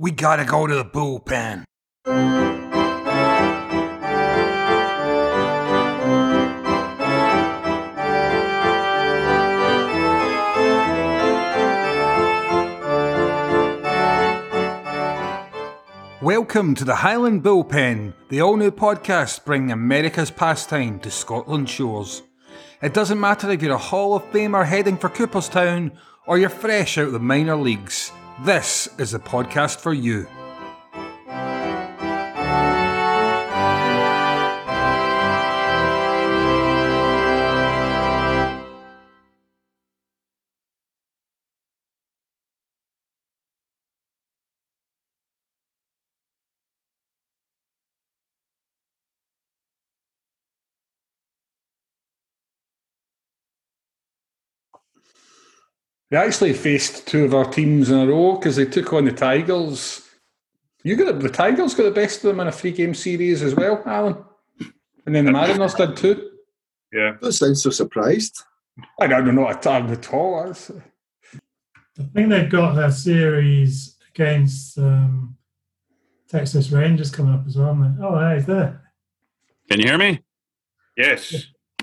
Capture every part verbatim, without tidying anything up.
We gotta go to the bullpen. Welcome to the Highland Bullpen, the all-new podcast bringing America's pastime to Scotland's shores. It doesn't matter if you're a Hall of Famer heading for Cooperstown or you're fresh out of the minor leagues, this is the podcast for you. They actually faced two of our teams in a row because they took on the Tigers. You got the, the Tigers got the best of them in a three-game series as well, Alan. And then the Mariners did too. Yeah. Don't sound so surprised. I don't know at all. I think they've got their series against um, Texas Rangers coming up as well, haven't they? Oh, hey, he's there. Can you hear me? Yes.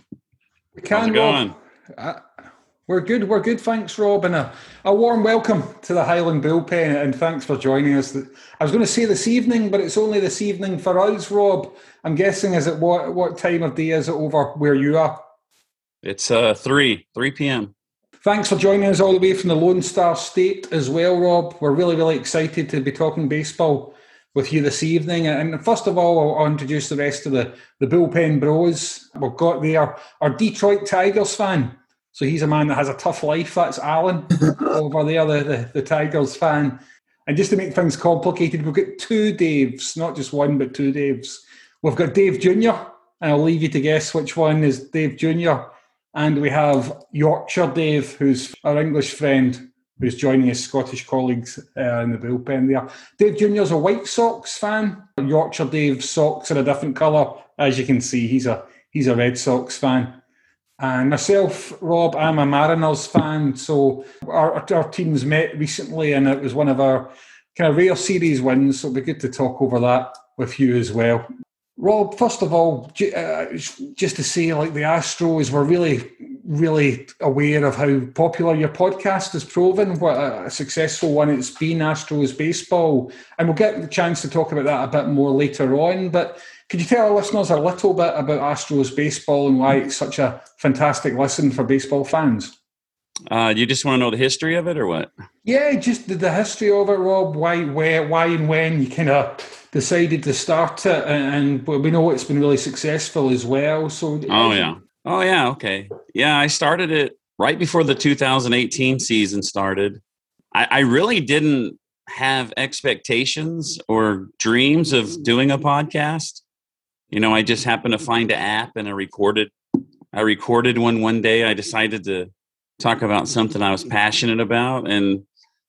We can. How's it going? Uh, We're good, we're good, thanks Rob, and a, a warm welcome to the Highland Bullpen, and thanks for joining us. I was going to say this evening, but it's only this evening for us, Rob. I'm guessing, is it what what time of day is it over where you are? It's uh, three, three p.m. Thanks for joining us all the way from the Lone Star State as well, Rob. We're really, really excited to be talking baseball with you this evening. And first of all, I'll, I'll introduce the rest of the, the Bullpen Bros. We've got there our Detroit Tigers fan. So he's a man that has a tough life. That's Alan over there, the, the, the Tigers fan. And just to make things complicated, we've got two Daves, not just one, but two Daves. We've got Dave Junior, and I'll leave you to guess which one is Dave Junior And we have Yorkshire Dave, who's our English friend, who's joining his Scottish colleagues uh, in the bullpen there. Dave Junior's a White Sox fan. Yorkshire Dave's socks are a different colour. As you can see, he's a he's a Red Sox fan. And myself, Rob, I'm a Mariners fan, so our, our teams met recently and it was one of our kind of rare series wins, so it'll be good to talk over that with you as well. Rob, first of all, uh, just to say, like the Astros were really, really aware of how popular your podcast has proven, what a successful one it's been, Astros Baseball, and we'll get the chance to talk about that a bit more later on, but could you tell our listeners a little bit about Astros Baseball and why it's such a fantastic listen for baseball fans? Uh, you just want to know the history of it or what? Yeah, just the, the history of it, Rob, why, where, why and when you kind of decided to start it, and, and we know it's been really successful as well. So, Oh, yeah. Oh, yeah, okay. Yeah, I started it right before the two thousand eighteen season started. I, I really didn't have expectations or dreams of doing a podcast. You know, I just happened to find an app and I recorded. I recorded one one day. I decided to talk about something I was passionate about, and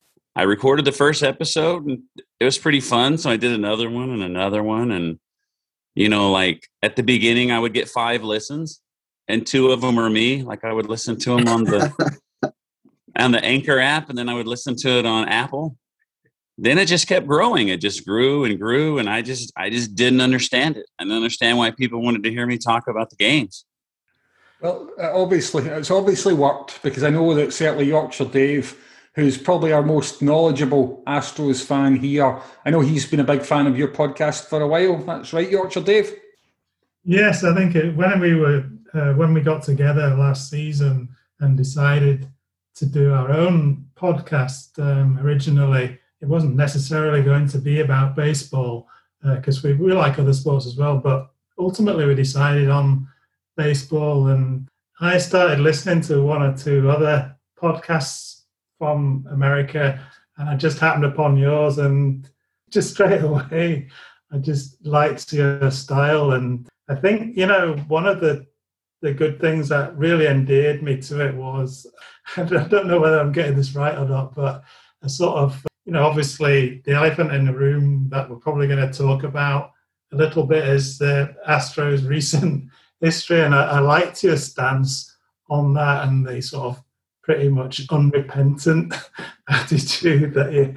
I recorded the first episode, and it was pretty fun. So I did another one and another one, and you know, like at the beginning, I would get five listens, and two of them are me. Like I would listen to them on the on the Anchor app, and then I would listen to it on Apple. Then it just kept growing. It just grew and grew, and I just I just didn't understand it. I didn't understand why people wanted to hear me talk about the games. Well, obviously, it's obviously worked, because I know that certainly Yorkshire Dave, who's probably our most knowledgeable Astros fan here, I know he's been a big fan of your podcast for a while. That's right, Yorkshire Dave? Yes, I think it, when we were uh, when we got together last season and decided to do our own podcast um, originally, it wasn't necessarily going to be about baseball, because uh, we, we like other sports as well, but ultimately we decided on baseball, and I started listening to one or two other podcasts from America, and I just happened upon yours, and just straight away I just liked your style. And I think, you know, one of the the good things that really endeared me to it was, I don't know whether I'm getting this right or not, but a sort of, you know, obviously the elephant in the room that we're probably going to talk about a little bit is the Astros' recent history. And I, I liked your stance on that and the sort of pretty much unrepentant attitude that you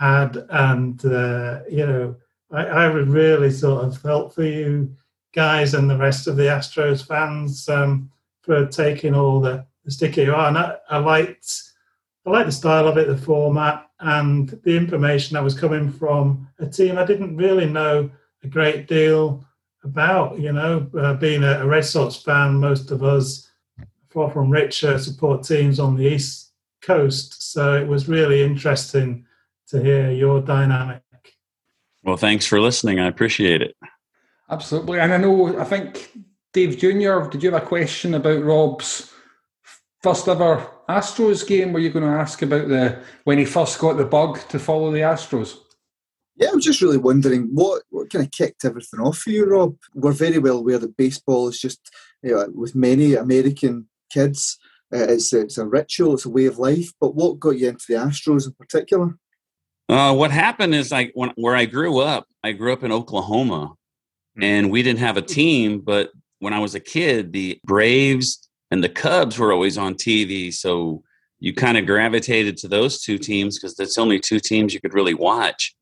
had, and uh, you know, I, I would really sort of felt for you guys and the rest of the Astros fans um, for taking all the, the sticky you are. And I, I liked, I liked the style of it, the format, and the information that was coming from a team I didn't really know a great deal about. You know, uh, being a, a Red Sox fan, most of us, far from rich, uh, support teams on the East Coast. So it was really interesting to hear your dynamic. Well, thanks for listening. I appreciate it. Absolutely. And I know, I think, Dave Junior, did you have a question about Rob's first ever Astros game? Were you going to ask about the when he first got the bug to follow the Astros? Yeah, I was just really wondering what, what kind of kicked everything off for you, Rob? We're very well aware that baseball is just, you know, with many American kids, uh, it's, it's a ritual, it's a way of life. But what got you into the Astros in particular? Uh, what happened is, like, when, where I grew up, I grew up in Oklahoma, and we didn't have a team. But when I was a kid, the Braves and the Cubs were always on T V. So you kind of gravitated to those two teams because that's only two teams you could really watch.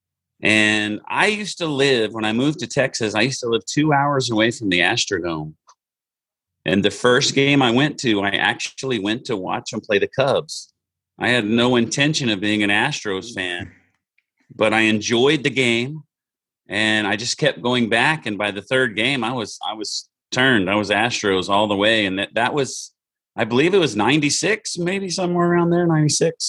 And I used to live, when I moved to Texas, I used to live two hours away from the Astrodome. And the first game I went to, I actually went to watch them play the Cubs. I had no intention of being an Astros fan, but I enjoyed the game, and I just kept going back. And by the third game, I was I was turned. I was Astros all the way, and that that was, I believe it was ninety-six, maybe somewhere around there, ninety-six.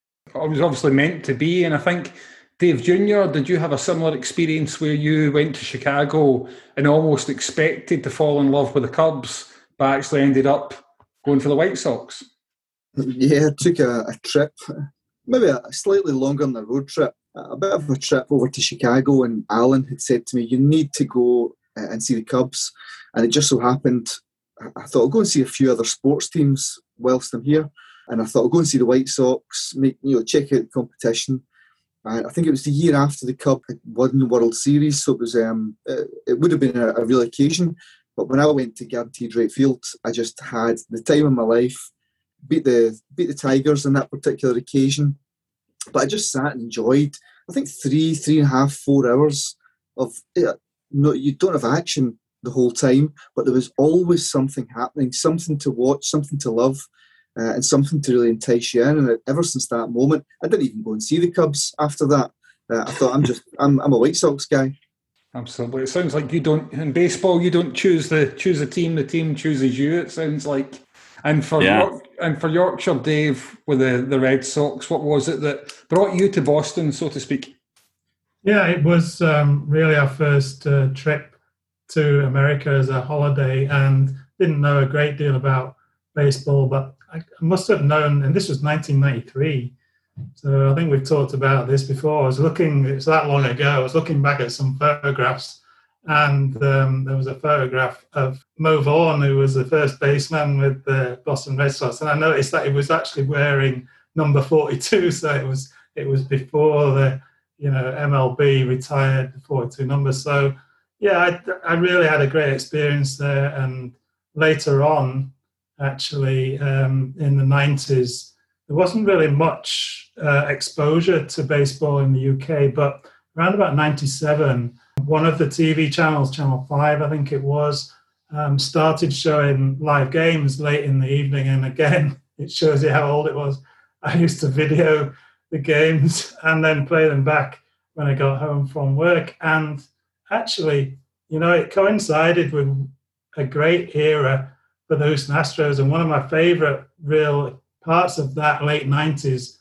It was obviously meant to be, and I think, Dave Junior, did you have a similar experience where you went to Chicago and almost expected to fall in love with the Cubs, but actually ended up going for the White Sox? Yeah, I took a, a trip, maybe a slightly longer than a road trip, a bit of a trip over to Chicago, and Alan had said to me, you need to go and see the Cubs. And it just so happened, I thought I'll go and see a few other sports teams whilst I'm here. And I thought I'll go and see the White Sox, make, you know, check out the competition. And I think it was the year after the Cubs had won the World Series, so it was um, it, it would have been a, a real occasion. But when I went to Guaranteed Rate Field, I just had the time of my life. Beat the beat the Tigers on that particular occasion, but I just sat and enjoyed. I think three, three and a half, four hours of yeah, no. You don't have action the whole time, but there was always something happening, something to watch, something to love, uh, and something to really entice you in. And ever since that moment, I didn't even go and see the Cubs after that. Uh, I thought I'm just I'm I'm a White Sox guy. Absolutely. It sounds like you don't in baseball. You don't choose the choose the team. The team chooses you. It sounds like. And for Yeah. York, and for Yorkshire, Dave, with the, the Red Sox, what was it that brought you to Boston, so to speak? Yeah, it was um, really our first uh, trip to America as a holiday, and didn't know a great deal about baseball, but I must have known, and this was nineteen ninety-three, so I think we've talked about this before. I was looking, it's that long ago, I was looking back at some photographs, and um, there was a photograph of Mo Vaughn, who was the first baseman with the Boston Red Sox, and I noticed that he was actually wearing number forty-two, so it was it was before the you know M L B retired the forty-two number. So yeah, I, I really had a great experience there, and later on, actually um, in the nineties, there wasn't really much uh, exposure to baseball in the U K, but around about ninety-seven, one of the T V channels, Channel five, I think it was, um, started showing live games late in the evening. And again, it shows you how old it was. I used to video the games and then play them back when I got home from work. And actually, you know, it coincided with a great era for the Houston Astros. And one of my favorite real parts of that late nineties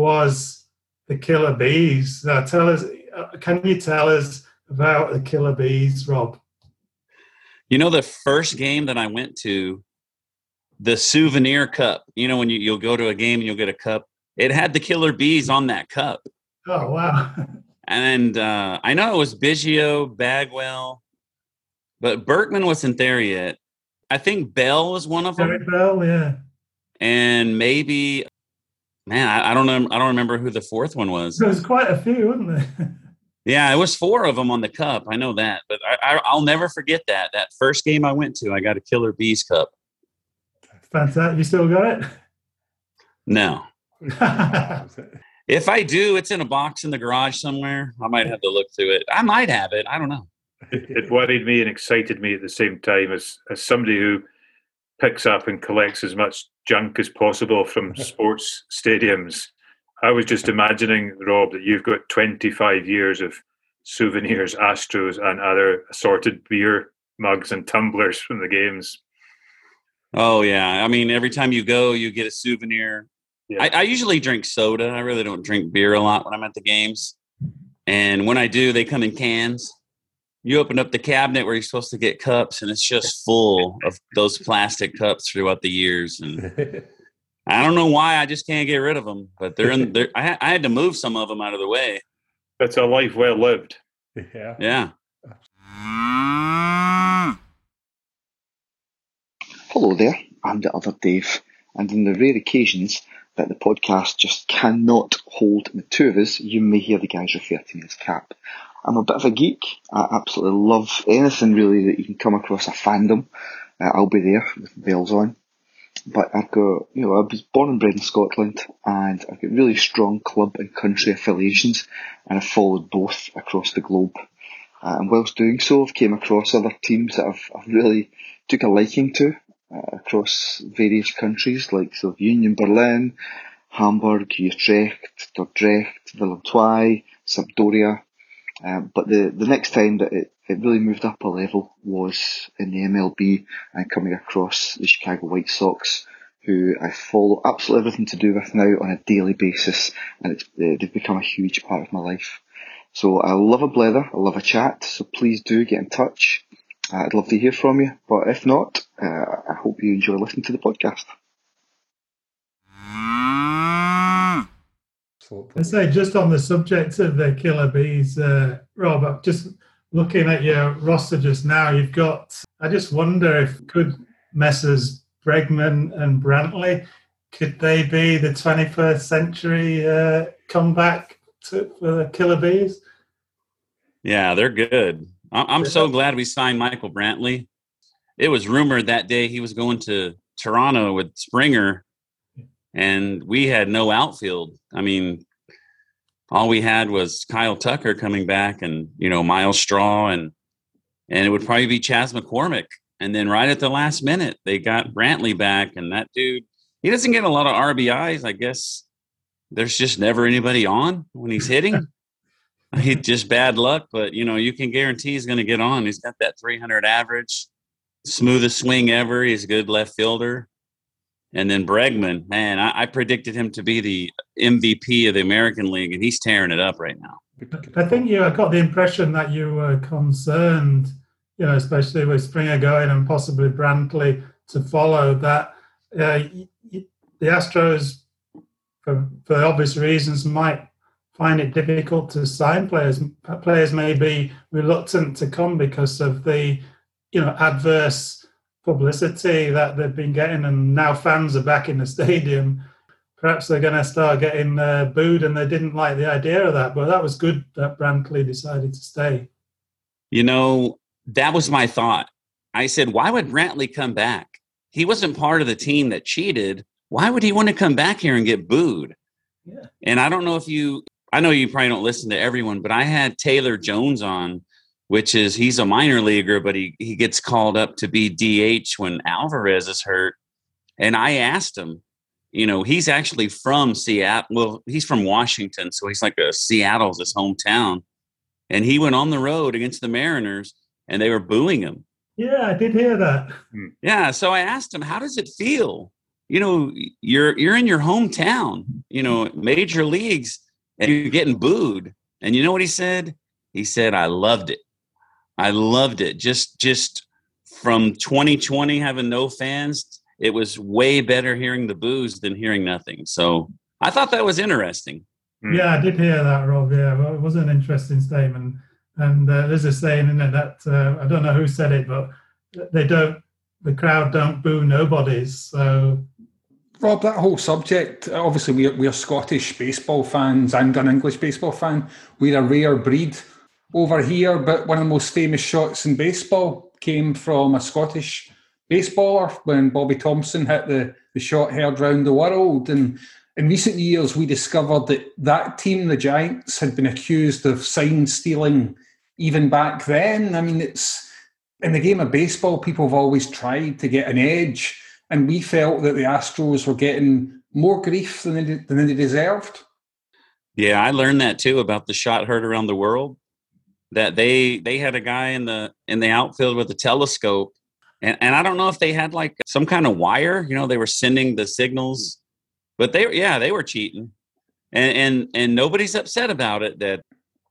was the Killer Bees. Now, tell us, can you tell us about the Killer Bees, Rob? You know, the first game that I went to, the souvenir cup, you know, when you, you'll go to a game and you'll get a cup, it had the Killer Bees on that cup. Oh, wow. And uh, I know it was Biggio, Bagwell, but Berkman wasn't there yet. I think Bell was one of them. Gary Bell, yeah. And maybe, man, I, I don't know. I don't remember who the fourth one was. There was quite a few, wasn't there? Yeah, it was four of them on the cup. I know that, but I, I, I'll never forget that. That first game I went to, I got a Killer Bees cup. Fantastic. You still got it? No. If I do, it's in a box in the garage somewhere. I might have to look through it. I might have it. I don't know. It, it worried me and excited me at the same time as, as somebody who picks up and collects as much junk as possible from sports stadiums. I was just imagining, Rob, that you've got twenty-five years of souvenirs, Astros, and other assorted beer mugs and tumblers from the games. Oh, yeah. I mean, every time you go, you get a souvenir. Yeah. I, I usually drink soda. I really don't drink beer a lot when I'm at the games. And when I do, they come in cans. You open up the cabinet where you're supposed to get cups, and it's just full of those plastic cups throughout the years. And I don't know why. I just can't get rid of them. But they're in. They're, I, I had to move some of them out of the way. That's a life well lived. Yeah. Yeah. Hello there, I'm the other Dave, and on the rare occasions that the podcast just cannot hold the two of us, you may hear the guys refer to me as Cap. I'm a bit of a geek. I absolutely love anything really that you can come across a fandom. Uh, I'll be there with bells on. But I've got, you know, I was born and bred in Scotland, and I've got really strong club and country affiliations, and I've followed both across the globe. Uh, and whilst doing so, I've came across other teams that I've, I've really took a liking to uh, across various countries, like so Union Berlin, Hamburg, Utrecht, Dordrecht, Willem twee, Sampdoria. Um, but the, the next time that it, it really moved up a level was in the M L B and coming across the Chicago White Sox, who I follow absolutely everything to do with now on a daily basis, and it's, uh, they've become a huge part of my life. So I love a blether, I love a chat, so please do get in touch. Uh, I'd love to hear from you, but if not, uh, I hope you enjoy listening to the podcast. I say, just on the subject of the Killer Bees, uh, Rob, I'm just looking at your roster just now. You've got, I just wonder if could Messrs Bregman and Brantley, could they be the twenty-first century uh, comeback to, for the Killer Bees? Yeah, they're good. I'm so glad we signed Michael Brantley. It was rumored that day he was going to Toronto with Springer, and we had no outfield. I mean, all we had was Kyle Tucker coming back, and you know Miles Straw, and and it would probably be Chas McCormick. And then right at the last minute, they got Brantley back, and that dude, he doesn't get a lot of R B Is. I guess there's just never anybody on when he's hitting. He just bad luck, but you know you can guarantee he's going to get on. He's got that three hundred average, smoothest swing ever. He's a good left fielder. And then Bregman, man, I, I predicted him to be the M V P of the American League, and he's tearing it up right now. I think you I got the impression that you were concerned, you know, especially with Springer going and possibly Brantley to follow, that uh, the Astros, for, for obvious reasons, might find it difficult to sign players. Players may be reluctant to come because of the, you know, adverse publicity that they've been getting, and now fans are back in the stadium. Perhaps they're going to start getting uh, booed, and they didn't like the idea of that. But that was good that Brantley decided to stay. You know, that was my thought. I said, why would Brantley come back? He wasn't part of the team that cheated. Why would he want to come back here and get booed? Yeah. And I don't know if you, I know you probably don't listen to everyone, but I had Taylor Jones on, which is, he's a minor leaguer, but he, he gets called up to be D H when Alvarez is hurt. And I asked him, you know, he's actually from Seattle. Well, he's from Washington, so he's like a Seattle's his hometown. And he went on the road against the Mariners, and they were booing him. Yeah, I did hear that. Yeah, so I asked him, how does it feel? You know, you're you're in your hometown, you know, major leagues, and you're getting booed. And you know what he said? He said, I loved it. I loved it. Just just from twenty twenty having no fans, it was way better hearing the boos than hearing nothing. So I thought that was interesting. Yeah, I did hear that, Rob. Yeah, well, it was an interesting statement. And uh, there's a saying in it that, uh, I don't know who said it, but they don't, the crowd don't boo nobodies. So, Rob, that whole subject, obviously we're, we're Scottish baseball fans and an English baseball fan. We're a rare breed over here, but one of the most famous shots in baseball came from a Scottish baseballer when Bobby Thompson hit the, the shot heard round the world. And in recent years, we discovered that that team, the Giants, had been accused of sign stealing even back then. I mean, it's in the game of baseball, people have always tried to get an edge, and we felt that the Astros were getting more grief than they, than they deserved. Yeah, I learned that too about the shot heard around the world. That they they had a guy in the in the outfield with a telescope, and, and I don't know if they had like some kind of wire. You know, they were sending the signals. But they, yeah, they were cheating, and and and nobody's upset about it. That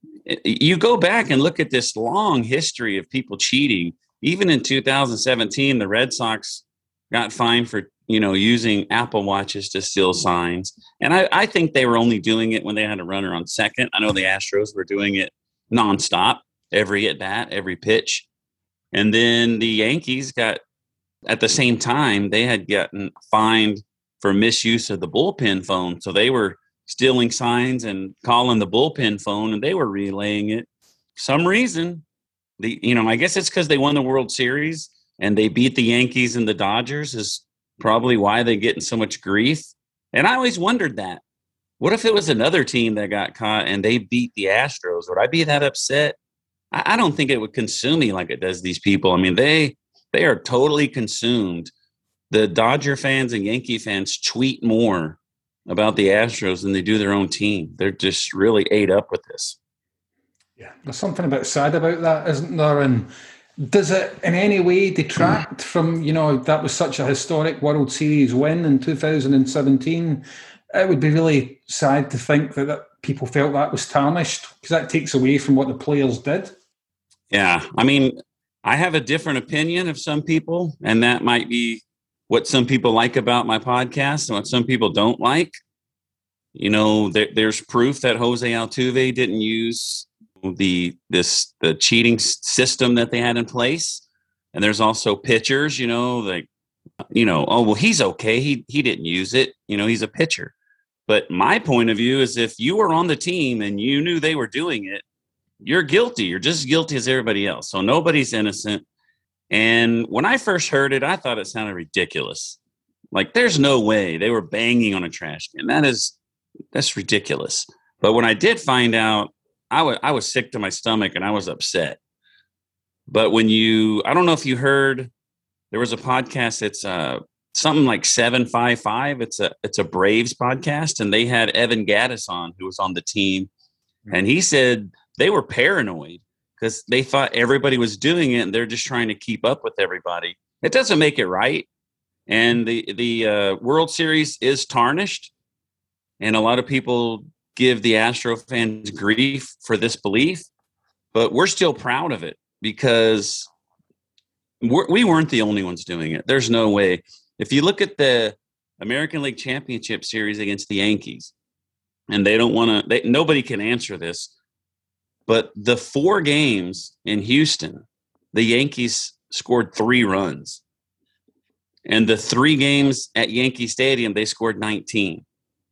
you go back and look at this long history of people cheating. Even in two thousand seventeen, the Red Sox got fined for you know using Apple Watches to steal signs, and I, I think they were only doing it when they had a runner on second. I know the Astros were doing it nonstop, every at bat, every pitch, and then the Yankees got at the same time they had gotten fined for misuse of the bullpen phone. So they were stealing signs and calling the bullpen phone, and they were relaying it. For some reason, the you know, I guess it's because they won the World Series and they beat the Yankees and the Dodgers is probably why they're getting so much grief. And I always wondered that. What if it was another team that got caught and they beat the Astros? Would I be that upset? I, I don't think it would consume me like it does these people. I mean, they they are totally consumed. The Dodger fans and Yankee fans tweet more about the Astros than they do their own team. They're just really ate up with this. Yeah, there's something a bit sad about that, isn't there? And does it in any way detract from, you know, that was such a historic World Series win in two thousand seventeen? It would be really sad to think that, that people felt that was tarnished, because that takes away from what the players did. Yeah, I mean, I have a different opinion of some people, and that might be what some people like about my podcast and what some people don't like. You know, there, there's proof that Jose Altuve didn't use the this the cheating system that they had in place, and there's also pitchers. You know, like you know, oh well, he's okay. He he didn't use it. You know, he's a pitcher. But my point of view is, if you were on the team and you knew they were doing it, you're guilty. You're just as guilty as everybody else. So nobody's innocent. And when I first heard it, I thought it sounded ridiculous. Like, there's no way they were banging on a trash can. That is, that's ridiculous. But when I did find out, I was, I was sick to my stomach and I was upset. But when you, I don't know if you heard, there was a podcast. It's uh, something like seven five five. It's a, it's a Braves podcast. And they had Evan Gattis on, who was on the team. And he said they were paranoid, because they thought everybody was doing it and they're just trying to keep up with everybody. It doesn't make it right. And the, the uh, World Series is tarnished. And a lot of people give the Astro fans grief for this belief. But we're still proud of it, because we're, we weren't the only ones doing it. There's no way. If you look at the American League Championship Series against the Yankees, and they don't want to – nobody can answer this, but the four games in Houston, the Yankees scored three runs. And the three games at Yankee Stadium, they scored nineteen.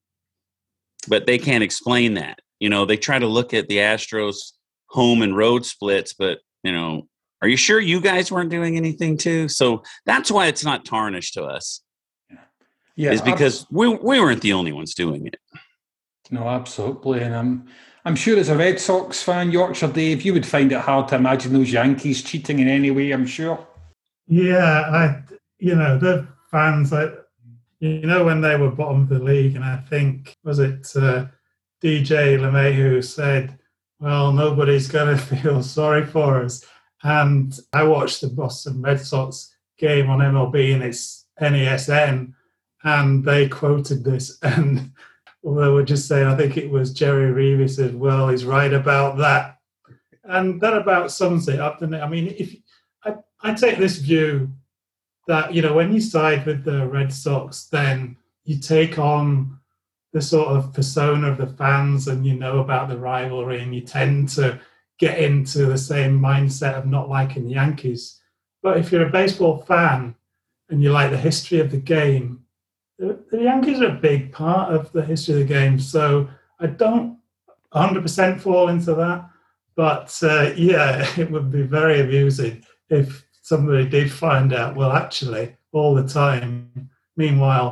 But they can't explain that. You know, they try to look at the Astros home and road splits, but, you know, are you sure you guys weren't doing anything too? So that's why it's not tarnished to us. Yeah, is because we we weren't the only ones doing it. No, absolutely. And I'm, I'm sure as a Red Sox fan, Yorkshire Dave, you would find it hard to imagine those Yankees cheating in any way, I'm sure. Yeah, I, you know, the fans, like, you know, when they were bottom of the league, and I think, was it uh, D J LeMahieu said, well, nobody's going to feel sorry for us. And I watched the Boston Red Sox game on M L B and it's N E S N, and they quoted this, and they were just saying, I think it was Jerry Reeve said, well, he's right about that. And that about sums it up, doesn't it? I mean, if I, I take this view that, you know, when you side with the Red Sox, then you take on the sort of persona of the fans, and you know about the rivalry, and you tend to get into the same mindset of not liking the Yankees. But if you're a baseball fan and you like the history of the game, the, the Yankees are a big part of the history of the game. So I don't one hundred percent fall into that. But uh, yeah, it would be very amusing if somebody did find out, well, actually, all the time, meanwhile,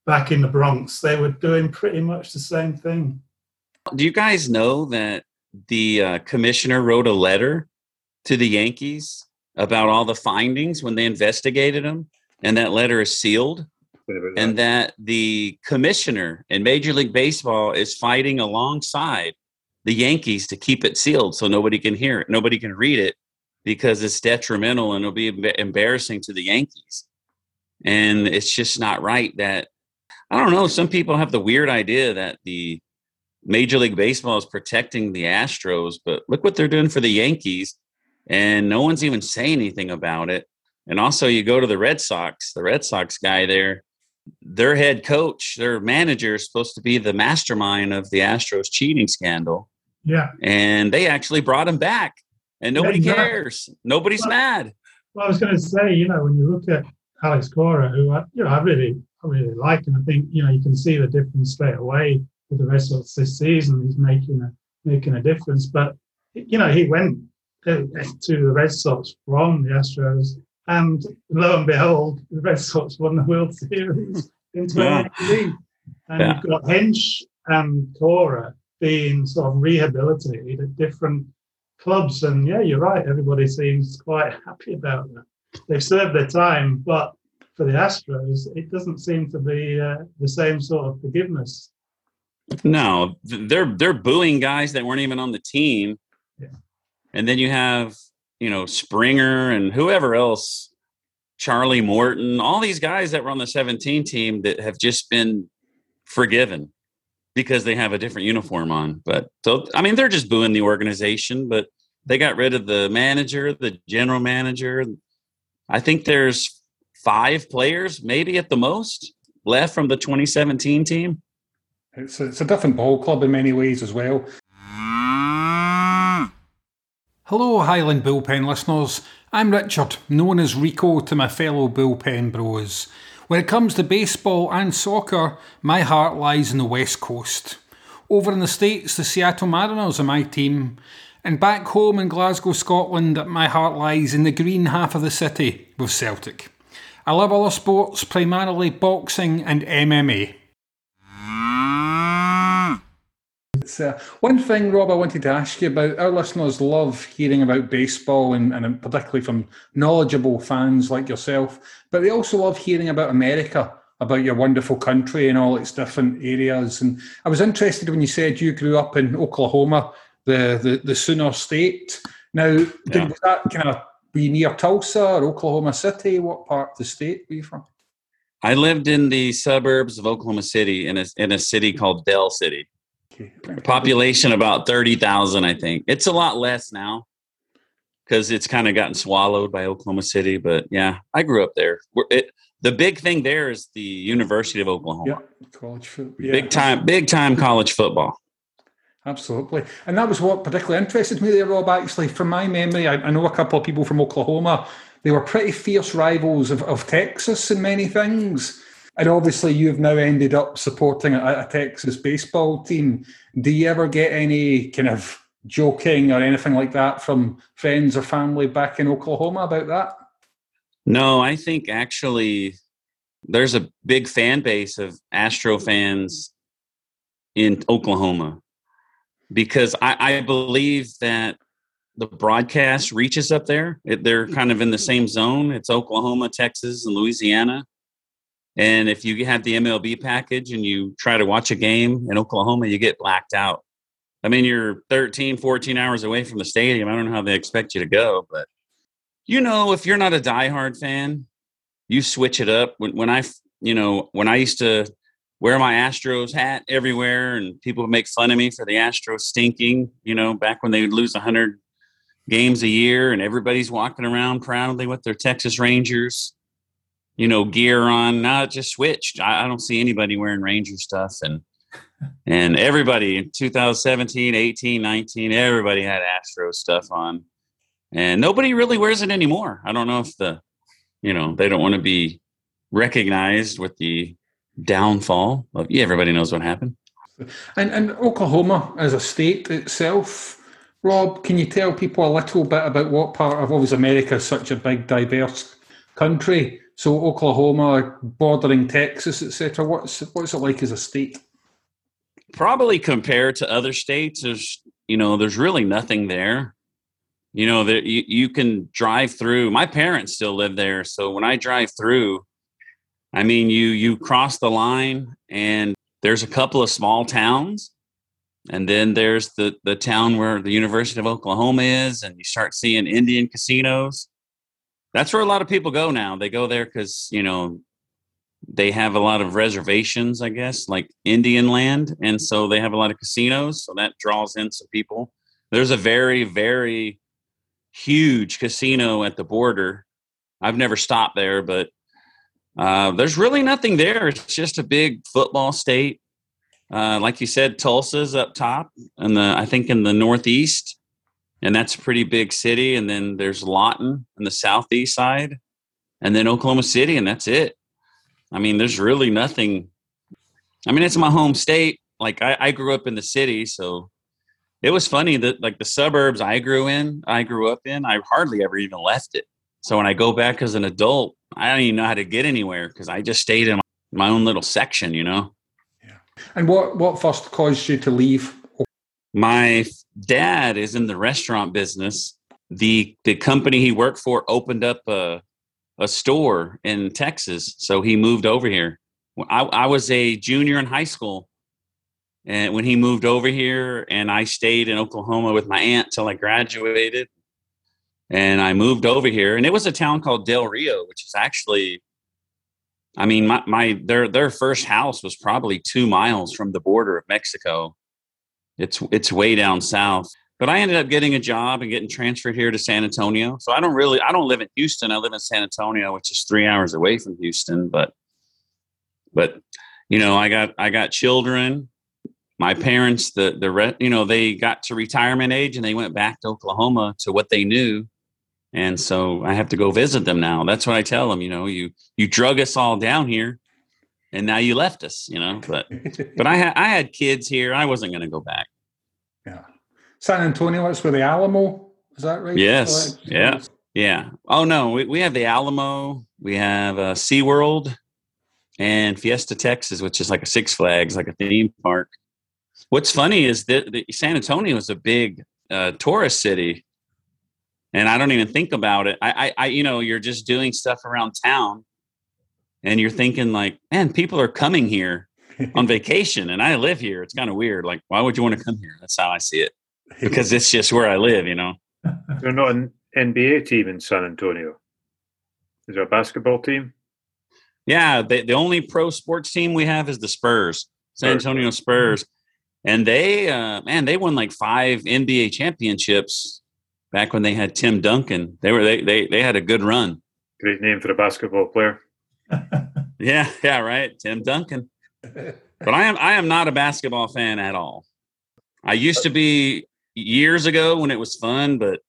back in the Bronx, they were doing pretty much the same thing. Do you guys know that the uh, commissioner wrote a letter to the Yankees about all the findings when they investigated them, and that letter is sealed, and that the commissioner in Major League Baseball is fighting alongside the Yankees to keep it sealed so nobody can hear it, nobody can read it, because it's detrimental and it'll be embarrassing to the Yankees. And it's just not right that, I don't know, some people have the weird idea that the Major League Baseball is protecting the Astros, but look what they're doing for the Yankees, and no one's even saying anything about it. And also, you go to the Red Sox, the Red Sox guy there, their head coach, their manager is supposed to be the mastermind of the Astros cheating scandal. Yeah. And they actually brought him back, and nobody yeah, cares. Nobody's well, mad. Well, I was going to say, you know, when you look at Alex Cora, who I, you know, I really, I really like, and I think, you know, you can see the difference straight away with the Red Sox this season. He's making a making a difference. But you know, he went to, to the Red Sox from the Astros, and lo and behold, the Red Sox won the World Series in twenty eighteen. Yeah. And yeah. You've got Hinch and Cora being sort of rehabilitated at different clubs. And yeah, you're right. Everybody seems quite happy about that. They've served their time, but for the Astros, it doesn't seem to be uh, the same sort of forgiveness. No, they're they're booing guys that weren't even on the team. Yeah. And then you have, you know, Springer and whoever else, Charlie Morton, all these guys that were on the seventeen team that have just been forgiven because they have a different uniform on. But so, I mean, they're just booing the organization, but they got rid of the manager, the general manager. I think there's five players, maybe at the most, left from the twenty seventeen team. It's a, it's a different ball club in many ways as well. Hello, Highland Bullpen listeners. I'm Richard, known as Rico to my fellow Bullpen bros. When it comes to baseball and soccer, my heart lies in the West Coast. Over in the States, the Seattle Mariners are my team. And back home in Glasgow, Scotland, my heart lies in the green half of the city with Celtic. I love other sports, primarily boxing and M M A. It's, uh, one thing, Rob, I wanted to ask you about. Our listeners love hearing about baseball, and, and particularly from knowledgeable fans like yourself, but they also love hearing about America, about your wonderful country and all its different areas. And I was interested when you said you grew up in Oklahoma, the, the, the Sooner State. Now, yeah. did, was that kind of be near Tulsa or Oklahoma City? What part of the state were you from? I lived in the suburbs of Oklahoma City in a, in a city called Dell City. Population about thirty thousand, I think. It's a lot less now because it's kind of gotten swallowed by Oklahoma City. But yeah, I grew up there. It, the big thing there is the University of Oklahoma. Yeah, college football. Yeah. Big time, big time college football. Absolutely. And that was what particularly interested me there, Rob, actually. From my memory, I, I know a couple of people from Oklahoma. They were pretty fierce rivals of, of Texas in many things. And obviously, you've now ended up supporting a, a Texas baseball team. Do you ever get any kind of joking or anything like that from friends or family back in Oklahoma about that? No, I think actually there's a big fan base of Astro fans in Oklahoma because I, I believe that the broadcast reaches up there. It, they're kind of in the same zone. It's Oklahoma, Texas, and Louisiana. And if you have the M L B package and you try to watch a game in Oklahoma, you get blacked out. I mean, you're thirteen, fourteen hours away from the stadium. I don't know how they expect you to go, but you know, if you're not a diehard fan, you switch it up. When, when I, you know, when I used to wear my Astros hat everywhere and people would make fun of me for the Astros stinking, you know, back when they would lose one hundred games a year and everybody's walking around proudly with their Texas Rangers, you know, gear on. Now it just switched. I, I don't see anybody wearing Ranger stuff. And and everybody in two thousand seventeen, eighteen, nineteen, everybody had Astro stuff on. And nobody really wears it anymore. I don't know if the, you know, they don't want to be recognized with the downfall of, yeah, everybody knows what happened. And, and Oklahoma as a state itself, Rob, can you tell people a little bit about what part of, obviously America is such a big, diverse country. So Oklahoma, bordering Texas, et cetera. What's what's it like as a state? Probably compared to other states, there's you know there's really nothing there. You know that you, you can drive through. My parents still live there, so when I drive through, I mean you you cross the line and there's a couple of small towns, and then there's the the town where the University of Oklahoma is, and you start seeing Indian casinos. That's where a lot of people go now. They go there because you know. They have a lot of reservations, I guess, like Indian land. And so they have a lot of casinos. So that draws in some people. There's a very, very huge casino at the border. I've never stopped there, but uh, there's really nothing there. It's just a big football state. Uh, like you said, Tulsa's up top, and the I think in the northeast. And that's a pretty big city. And then there's Lawton in the southeast side. And then Oklahoma City, and that's it. I mean, there's really nothing. I mean, it's my home state. Like I, I grew up in the city, so it was funny that like the suburbs I grew in, I grew up in, I hardly ever even left it. So when I go back as an adult, I don't even know how to get anywhere because I just stayed in my, my own little section, you know? Yeah. And what, what first caused you to leave? My dad is in the restaurant business. The the company he worked for opened up a a store in Texas. So he moved over here. I, I was a junior in high school and when he moved over here, and I stayed in Oklahoma with my aunt till I graduated, and I moved over here, and it was a town called Del Rio, which is actually, I mean, my, my their their first house was probably two miles from the border of Mexico. It's it's way down south. But I ended up getting a job and getting transferred here to San Antonio. So I don't really, I don't live in Houston. I live in San Antonio, which is three hours away from Houston. But, but, you know, I got, I got children. My parents, the, the, re, you know, they got to retirement age and they went back to Oklahoma to what they knew. And so I have to go visit them now. That's what I tell them, you know, you, you drug us all down here and now you left us, you know, but, but I had, I had kids here. I wasn't going to go back. Yeah. San Antonio, that's where the Alamo, is that right? Yes. Yeah. Yeah. Oh, no, we, we have the Alamo. We have uh, SeaWorld and Fiesta, Texas, which is like a Six Flags, like a theme park. What's funny is that, that San Antonio is a big uh, tourist city, and I don't even think about it. I, I, I, you know, you're just doing stuff around town, and you're thinking like, man, people are coming here on vacation, and I live here. It's kind of weird. Like, why would you want to come here? That's how I see it. Because it's just where I live, you know. There's not an N B A team in San Antonio. Is there a basketball team? Yeah, they, the only pro sports team we have is the Spurs, San Antonio Spurs. And they, uh, man, they won like five N B A championships back when they had Tim Duncan. They were they they they had a good run. Great name for a basketball player. yeah, yeah, right, Tim Duncan. But I am I am not a basketball fan at all. I used to be years ago when it was fun, but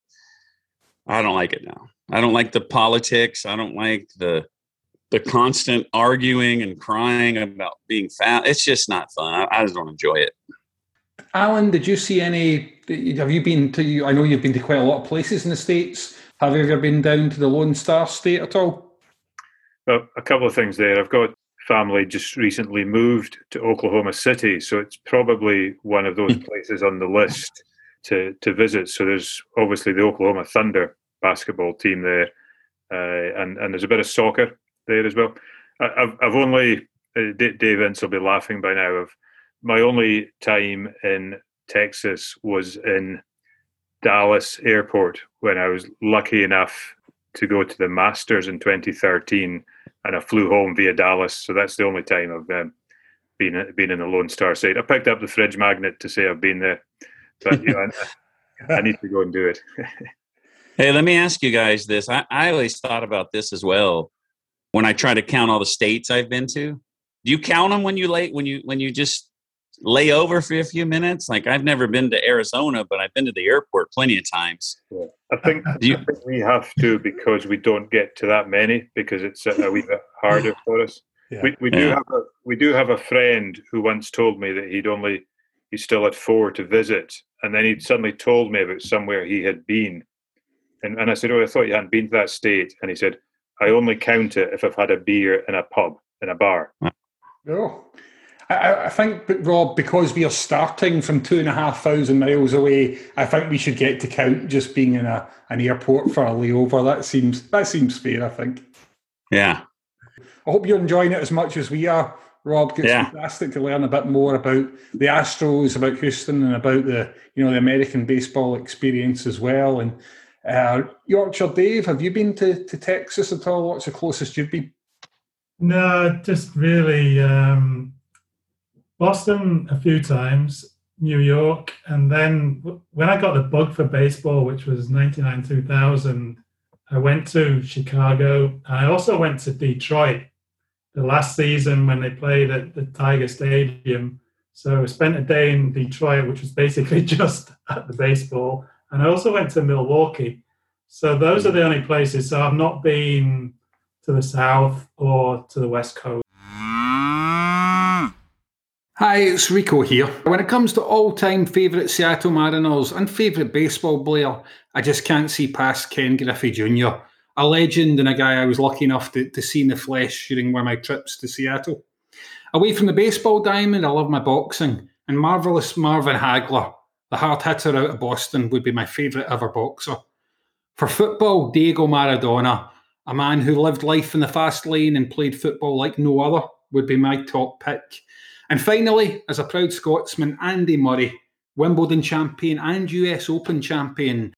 I don't like it now. I don't like the politics. I don't like the the constant arguing and crying about being foul. It's just not fun. I, I just don't enjoy it. Alan, did you see any? Have you been to? I know you've been to quite a lot of places in the States. Have you ever been down to the Lone Star State at all? Well, a couple of things there. I've got family just recently moved to Oklahoma City, so it's probably one of those places on the list to to visit. So there's obviously the Oklahoma Thunder basketball team there, uh, and and there's a bit of soccer there as well. I, I've I've only uh, Dave Ince will be laughing by now. Of my only time in Texas was in Dallas Airport when I was lucky enough to go to the Masters in twenty thirteen, and I flew home via Dallas. So that's the only time I've um, been been in the Lone Star State. I picked up the fridge magnet to say I've been there, but you know, I, I need to go and do it. Hey, let me ask you guys this. I, I always thought about this as well when I try to count all the states I've been to. Do you count them when you lay when you when you just lay over for a few minutes? Like, I've never been to Arizona, but I've been to the airport plenty of times. Yeah. I think, you, I think we have to, because we don't get to that many, because it's a, a wee bit harder for us. Yeah. We we do yeah. have a we do have a friend who once told me that he'd only he still had four to visit, and then he suddenly told me about somewhere he had been, and and I said, "Oh, I thought you hadn't been to that state," and he said, I only count it if I've had a beer in a pub, in a bar. Oh, I, I think, Rob, because we are starting from two and a half thousand miles away, I think we should get to count just being in a an airport for a layover. That seems that seems fair, I think. Yeah. I hope you're enjoying it as much as we are, Rob. It's yeah. fantastic to learn a bit more about the Astros, about Houston, and about the you know the American baseball experience as well. And uh, Yorkshire Dave, have you been to, to Texas at all? What's the closest you've been? No, just really um, Boston a few times, New York, and then when I got the bug for baseball, which was ninety-nine two thousand, I went to Chicago. I also went to Detroit the last season when they played at the Tiger Stadium. So I spent a day in Detroit, which was basically just at the baseball. And I also went to Milwaukee. So those are the only places. So I've not been to the South or to the West Coast. Hi, it's Rico here. When it comes to all-time favourite Seattle Mariners and favourite baseball player, I just can't see past Ken Griffey Junior, a legend and a guy I was lucky enough to, to see in the flesh during one of my trips to Seattle. Away from the baseball diamond, I love my boxing, and marvellous Marvin Hagler, the hard hitter out of Boston, would be my favourite ever boxer. For football, Diego Maradona, a man who lived life in the fast lane and played football like no other, would be my top pick. And finally, as a proud Scotsman, Andy Murray, Wimbledon champion and U S Open champion.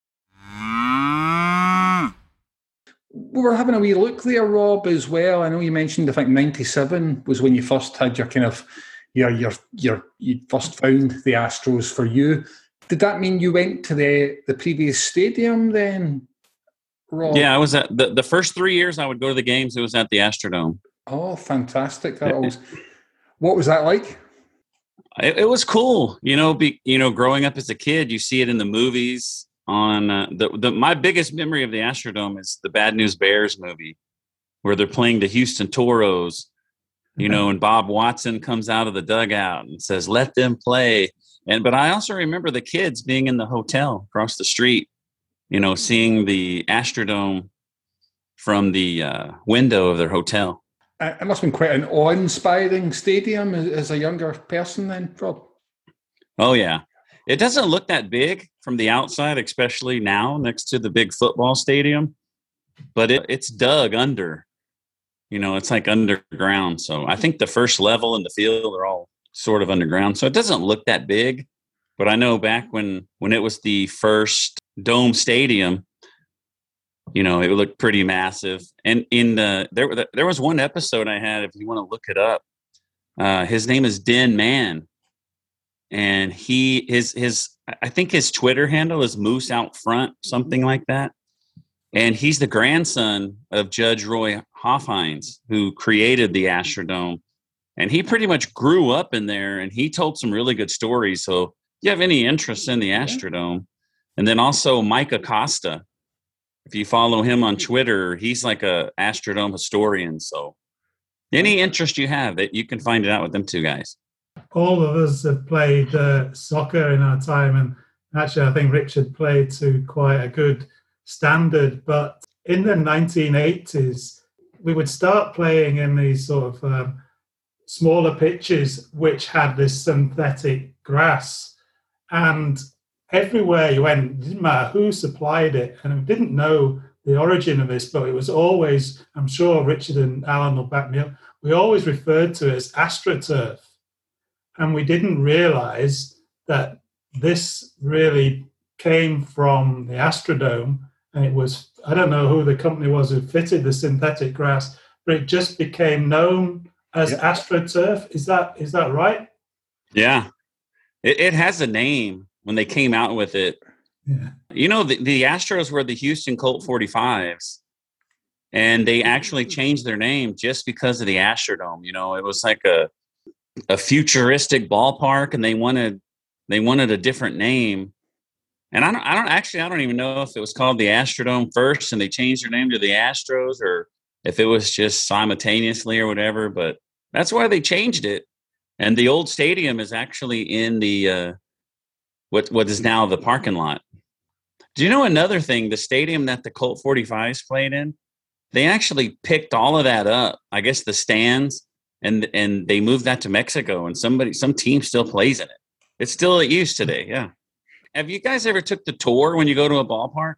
We were having a wee look there, Rob, as well. I know you mentioned, I think ninety-seven was when you first had your kind of, your, your, your, you first found the Astros for you. Did that mean you went to the, the previous stadium then, Rob? Yeah, I was at the, the first three years I would go to the games, it was at the Astrodome. Oh, fantastic. That was, what was that like? It, it was cool. You know, be, you know, growing up as a kid, you see it in the movies. On uh, the, the my biggest memory of the Astrodome is the Bad News Bears movie, where they're playing the Houston Toros, you know, and Bob Watson comes out of the dugout and says, "Let them play." And but I also remember the kids being in the hotel across the street, you know, seeing the Astrodome from the uh, window of their hotel. It must have been quite an awe-inspiring stadium as a younger person then, Rob. Oh yeah. It doesn't look that big from the outside, especially now next to the big football stadium, but it, it's dug under, you know, it's like underground. So I think the first level in the field are all sort of underground. So it doesn't look that big, but I know back when, when it was the first dome stadium, you know, it looked pretty massive. And in the, there, there was one episode I had, if you want to look it up, uh, his name is Den Mann. And he, his, his, I think his Twitter handle is Moose Out Front, something like that. And he's the grandson of Judge Roy Hofheinz, who created the Astrodome. And he pretty much grew up in there, and he told some really good stories. So if you have any interest in the Astrodome, and then also Mike Acosta, if you follow him on Twitter, he's like a Astrodome historian. So any interest you have, that you can find it out with them two guys. All of us have played uh, soccer in our time, and actually I think Richard played to quite a good standard. But in the nineteen eighties, we would start playing in these sort of um, smaller pitches which had this synthetic grass, and everywhere you went, it didn't matter who supplied it, and we didn't know the origin of this, but it was always, I'm sure Richard and Alan will back me up, we always referred to it as AstroTurf. And we didn't realize that this really came from the Astrodome. And it was, I don't know who the company was who fitted the synthetic grass, but it just became known as yeah. AstroTurf. Is that is that right? Yeah. It, it has a name when they came out with it. Yeah. You know, the, the Astros were the Houston Colt forty-fives. And they actually changed their name just because of the Astrodome. You know, it was like a a futuristic ballpark, and they wanted they wanted a different name. And I don't I don't actually I don't even know if it was called the Astrodome first and they changed their name to the Astros, or if it was just simultaneously or whatever, but that's why they changed it. And the old stadium is actually in the uh what what is now the parking lot. Do you know another thing? The stadium that the Colt forty-fives played in, they actually picked all of that up. I guess the stands, and and they moved that to Mexico, and somebody, some team still plays in it. It's still at use today. Yeah. Have you guys ever took the tour when you go to a ballpark?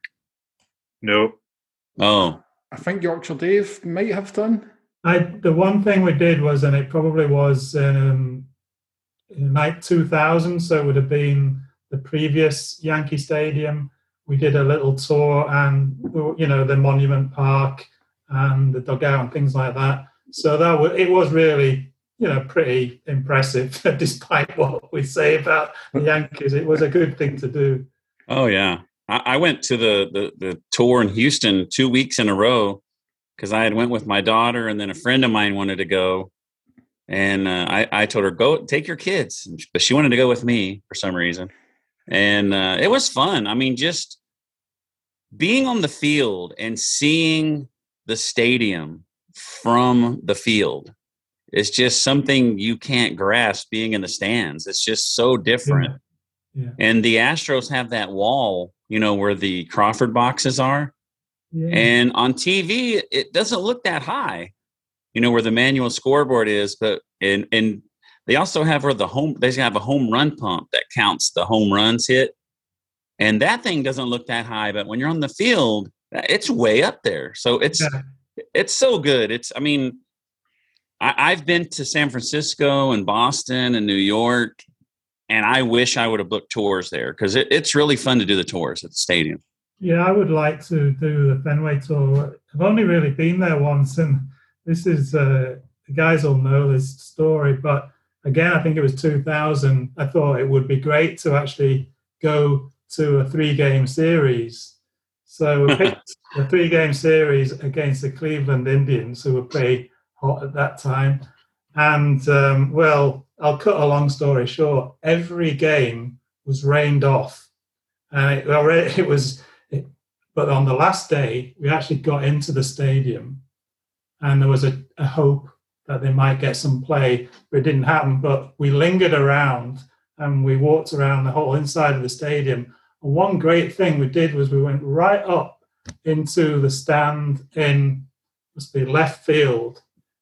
No. Oh, I think Yorkshire Dave might have done. I the one thing we did was, and it probably was um, in like two thousand, so it would have been the previous Yankee Stadium. We did a little tour, and you know, the Monument Park and the dugout and things like that. So that was, it was really, you know, pretty impressive, despite what we say about the Yankees. It was a good thing to do. oh yeah. I, I went to the, the the tour in Houston two weeks in a row because I had went with my daughter, and then a friend of mine wanted to go, and uh, I I told her, go take your kids, but she wanted to go with me for some reason, and uh, it was fun. I mean, just being on the field and seeing the stadium from the field. It's just something you can't grasp being in the stands. It's just so different. Yeah. Yeah. And the Astros have that wall, you know, where the Crawford boxes are. Yeah. And on T V, it doesn't look that high, you know, where the manual scoreboard is. But and and they also have where the home, they have a home run pump that counts the home runs hit. And that thing doesn't look that high. But when you're on the field, it's way up there. So it's Yeah. it's so good. It's, I mean, I, I've been to San Francisco and Boston and New York, and I wish I would have booked tours there because it, it's really fun to do the tours at the stadium. Yeah, I would like to do the Fenway tour. I've only really been there once, and this is, uh, the guys all know this story, but again, I think it was two thousand. I thought it would be great to actually go to a three-game series. So we picked a three-game series against the Cleveland Indians, who were pretty hot at that time. And, um, well, I'll cut a long story short. Every game was rained off. And it, already, it was... It, but on the last day, we actually got into the stadium, and there was a, a hope that they might get some play, but it didn't happen. But we lingered around, and we walked around the whole inside of the stadium. And one great thing we did was we went right up into the stand in, must be left field,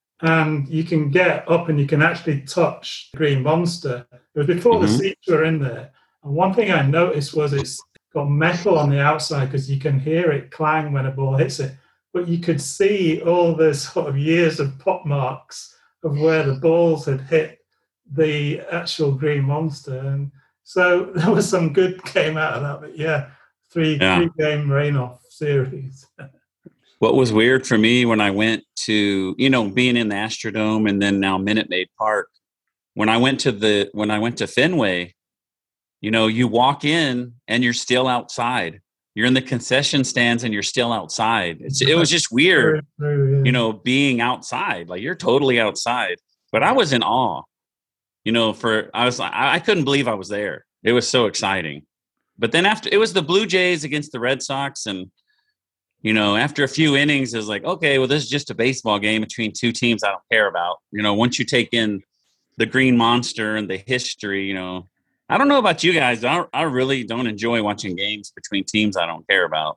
and you can get up and you can actually touch Green Monster. It was before mm-hmm. the seats were in there. And one thing I noticed was it's got metal on the outside because you can hear it clang when a ball hits it. But you could see all the sort of years of pop marks of where the balls had hit the actual Green Monster. And so there was some good came out of that. But yeah, three, yeah. three game rain-off series. What was weird for me when I went to, you know, being in the Astrodome and then now Minute Maid Park, when I went to the, when I went to Fenway, you know, you walk in and you're still outside. You're in the concession stands and you're still outside. It's, it was just weird, you know, being outside, like you're totally outside. But I was in awe, you know, for, I was like, I couldn't believe I was there. It was so exciting. But then after, it was the Blue Jays against the Red Sox, and you know, after a few innings, it's like, okay, well, this is just a baseball game between two teams I don't care about. You know, once you take in the Green Monster and the history, you know, I don't know about you guys. I, I really don't enjoy watching games between teams I don't care about.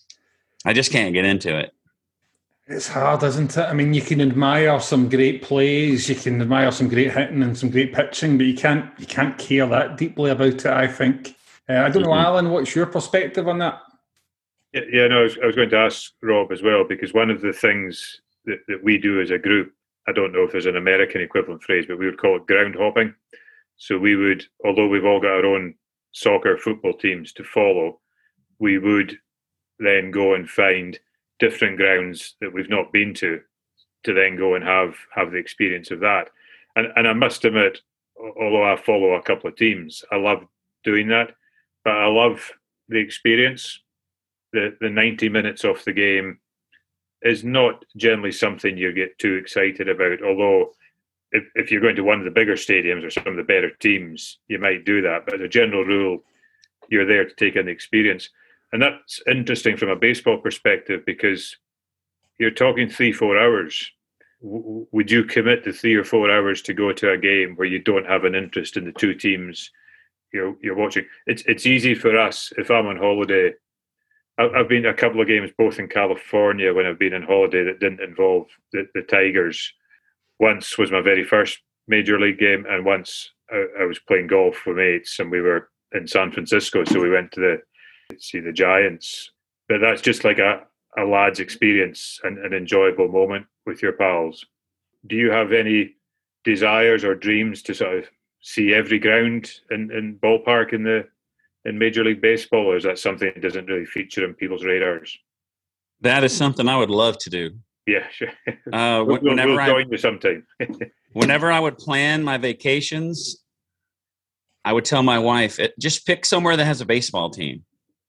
I just can't get into it. It's hard, isn't it? I mean, you can admire some great plays, you can admire some great hitting and some great pitching, but you can't you can't care that deeply about it, I think. Uh, I don't know, mm-hmm. Alan, what's your perspective on that? Yeah, no, I was, I was going to ask Rob as well, because one of the things that, that we do as a group, I don't know if there's an American equivalent phrase, but we would call it ground hopping. So we would, although we've all got our own soccer, football teams to follow, we would then go and find different grounds that we've not been to, to then go and have, have the experience of that. And, and I must admit, although I follow a couple of teams, I love doing that, but I love the experience. The the ninety minutes of the game is not generally something you get too excited about. Although, if, if you're going to one of the bigger stadiums or some of the better teams, you might do that. But as a general rule, you're there to take in the experience. And that's interesting from a baseball perspective, because you're talking three, four hours. W- would you commit the three or four hours to go to a game where you don't have an interest in the two teams you're you're watching? It's it's easy for us, if I'm on holiday, I've been to a couple of games, both in California when I've been on holiday, that didn't involve the, the Tigers. Once was my very first major league game, and once I, I was playing golf with mates, and we were in San Francisco, so we went to the see the Giants. But that's just like a, a lad's experience and an enjoyable moment with your pals. Do you have any desires or dreams to sort of see every ground in, in ballpark in the in Major League Baseball, or is that something that doesn't really feature in people's radars? That is something I would love to do. Yeah, sure. Uh, we'll, whenever we'll join I, you sometime. whenever I would plan my vacations, I would tell my wife, just pick somewhere that has a baseball team.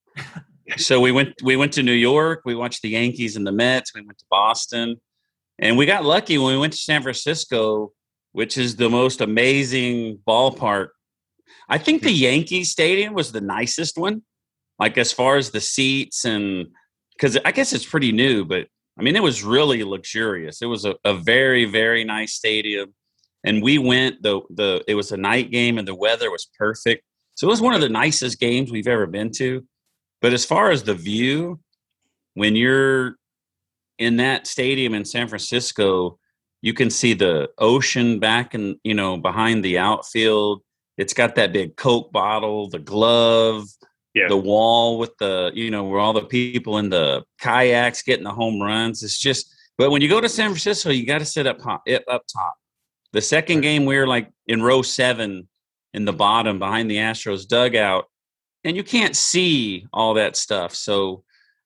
So we went we went to New York. We watched the Yankees and the Mets. We went to Boston. And we got lucky when we went to San Francisco, which is the most amazing ballpark. I think the Yankee Stadium was the nicest one, like as far as the seats, and because I guess it's pretty new, but I mean, it was really luxurious. It was a, a very, very nice stadium. And we went, the the it was a night game and the weather was perfect. So it was one of the nicest games we've ever been to. But as far as the view, when you're in that stadium in San Francisco, you can see the ocean back and, you know, behind the outfield. It's got that big Coke bottle, the glove, yeah. the wall with the, you know, where all the people in the kayaks getting the home runs. It's just, but when you go to San Francisco, you got to sit up, up top. The second game, we were like in row seven in the bottom behind the Astros dugout, and you can't see all that stuff. So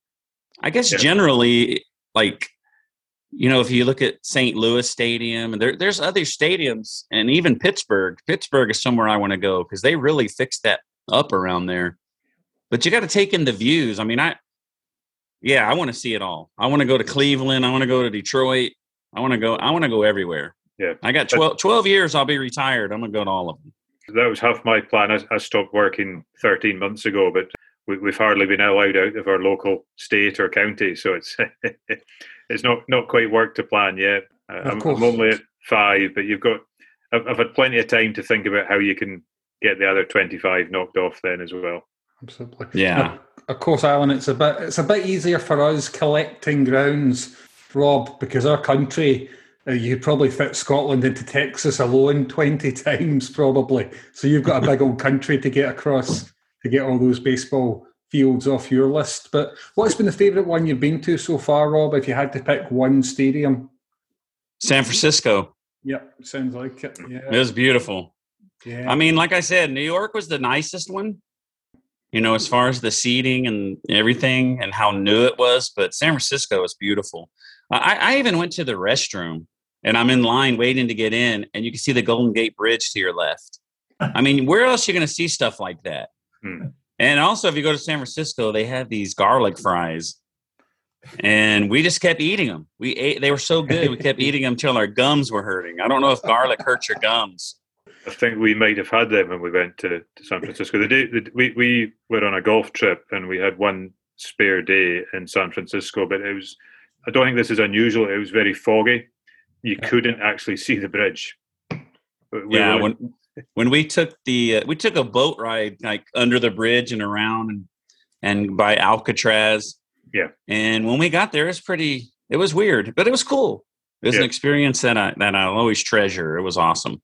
I guess yeah. generally, like, you know, if you look at Saint Louis Stadium, and there, there's other stadiums, and even Pittsburgh. Pittsburgh is somewhere I want to go because they really fixed that up around there. But you got to take in the views. I mean, I, yeah, I want to see it all. I want to go to Cleveland. I want to go to Detroit. I want to go. I want to go everywhere. Yeah, I got twelve, twelve years. I'll be retired. I'm gonna go to all of them. That was half my plan. I, I stopped working thirteen months ago, but we, we've hardly been allowed out of our local state or county, so it's it's not, not quite worked to plan yet. Uh, I'm, I'm only at five, but you've got. I've, I've had plenty of time to think about how you can get the other twenty-five knocked off then as well. Absolutely. Yeah. Now, of course, Alan, it's a bit it's a bit easier for us collecting grounds, Rob, because our country. Uh, you probably fit Scotland into Texas alone twenty times, probably. So you've got a big old country to get across to get all those baseball fields off your list. But what's been the favourite one you've been to so far, Rob, if you had to pick one stadium? San Francisco. Yep, sounds like it. Yeah. It was beautiful. Yeah. I mean, like I said, New York was the nicest one, you know, as far as the seating and everything and how new it was. But San Francisco is beautiful. I, I even went to the restroom. And I'm in line waiting to get in, and you can see the Golden Gate Bridge to your left. I mean, where else are you going to see stuff like that? Hmm. And also, if you go to San Francisco, they have these garlic fries, and we just kept eating them. We ate; they were so good, we kept eating them until our gums were hurting. I don't know if garlic hurts your gums. I think we might have had them when we went to, to San Francisco. The day the, we we were on a golf trip, and we had one spare day in San Francisco, but it was. I don't think this is unusual. It was very foggy. You couldn't actually see the bridge. We yeah, were, when when we took the uh, we took a boat ride like under the bridge and around and and by Alcatraz. Yeah, and when we got there, it was pretty. It was weird, but it was cool. It was yeah. an experience that I that I'll always treasure. It was awesome.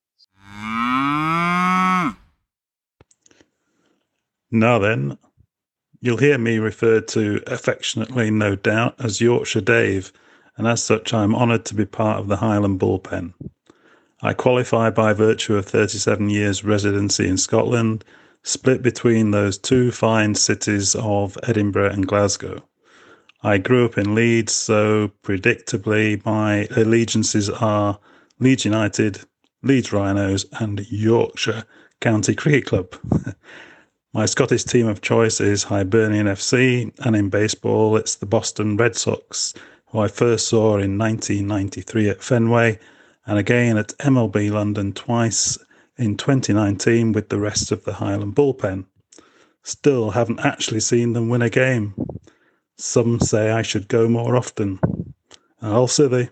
Now then, you'll hear me referred to affectionately, no doubt, as Yorkshire Dave. And as such, I'm honoured to be part of the Highland Bullpen. I qualify by virtue of thirty-seven years residency in Scotland, split between those two fine cities of Edinburgh and Glasgow. I grew up in Leeds, so predictably my allegiances are Leeds United, Leeds Rhinos and Yorkshire County Cricket Club. My Scottish team of choice is Hibernian F C, and in baseball it's the Boston Red Sox, who I first saw in nineteen ninety-three at Fenway, and again at M L B London twice in twenty nineteen with the rest of the Highland Bullpen. Still haven't actually seen them win a game. Some say I should go more often. I'll see thee.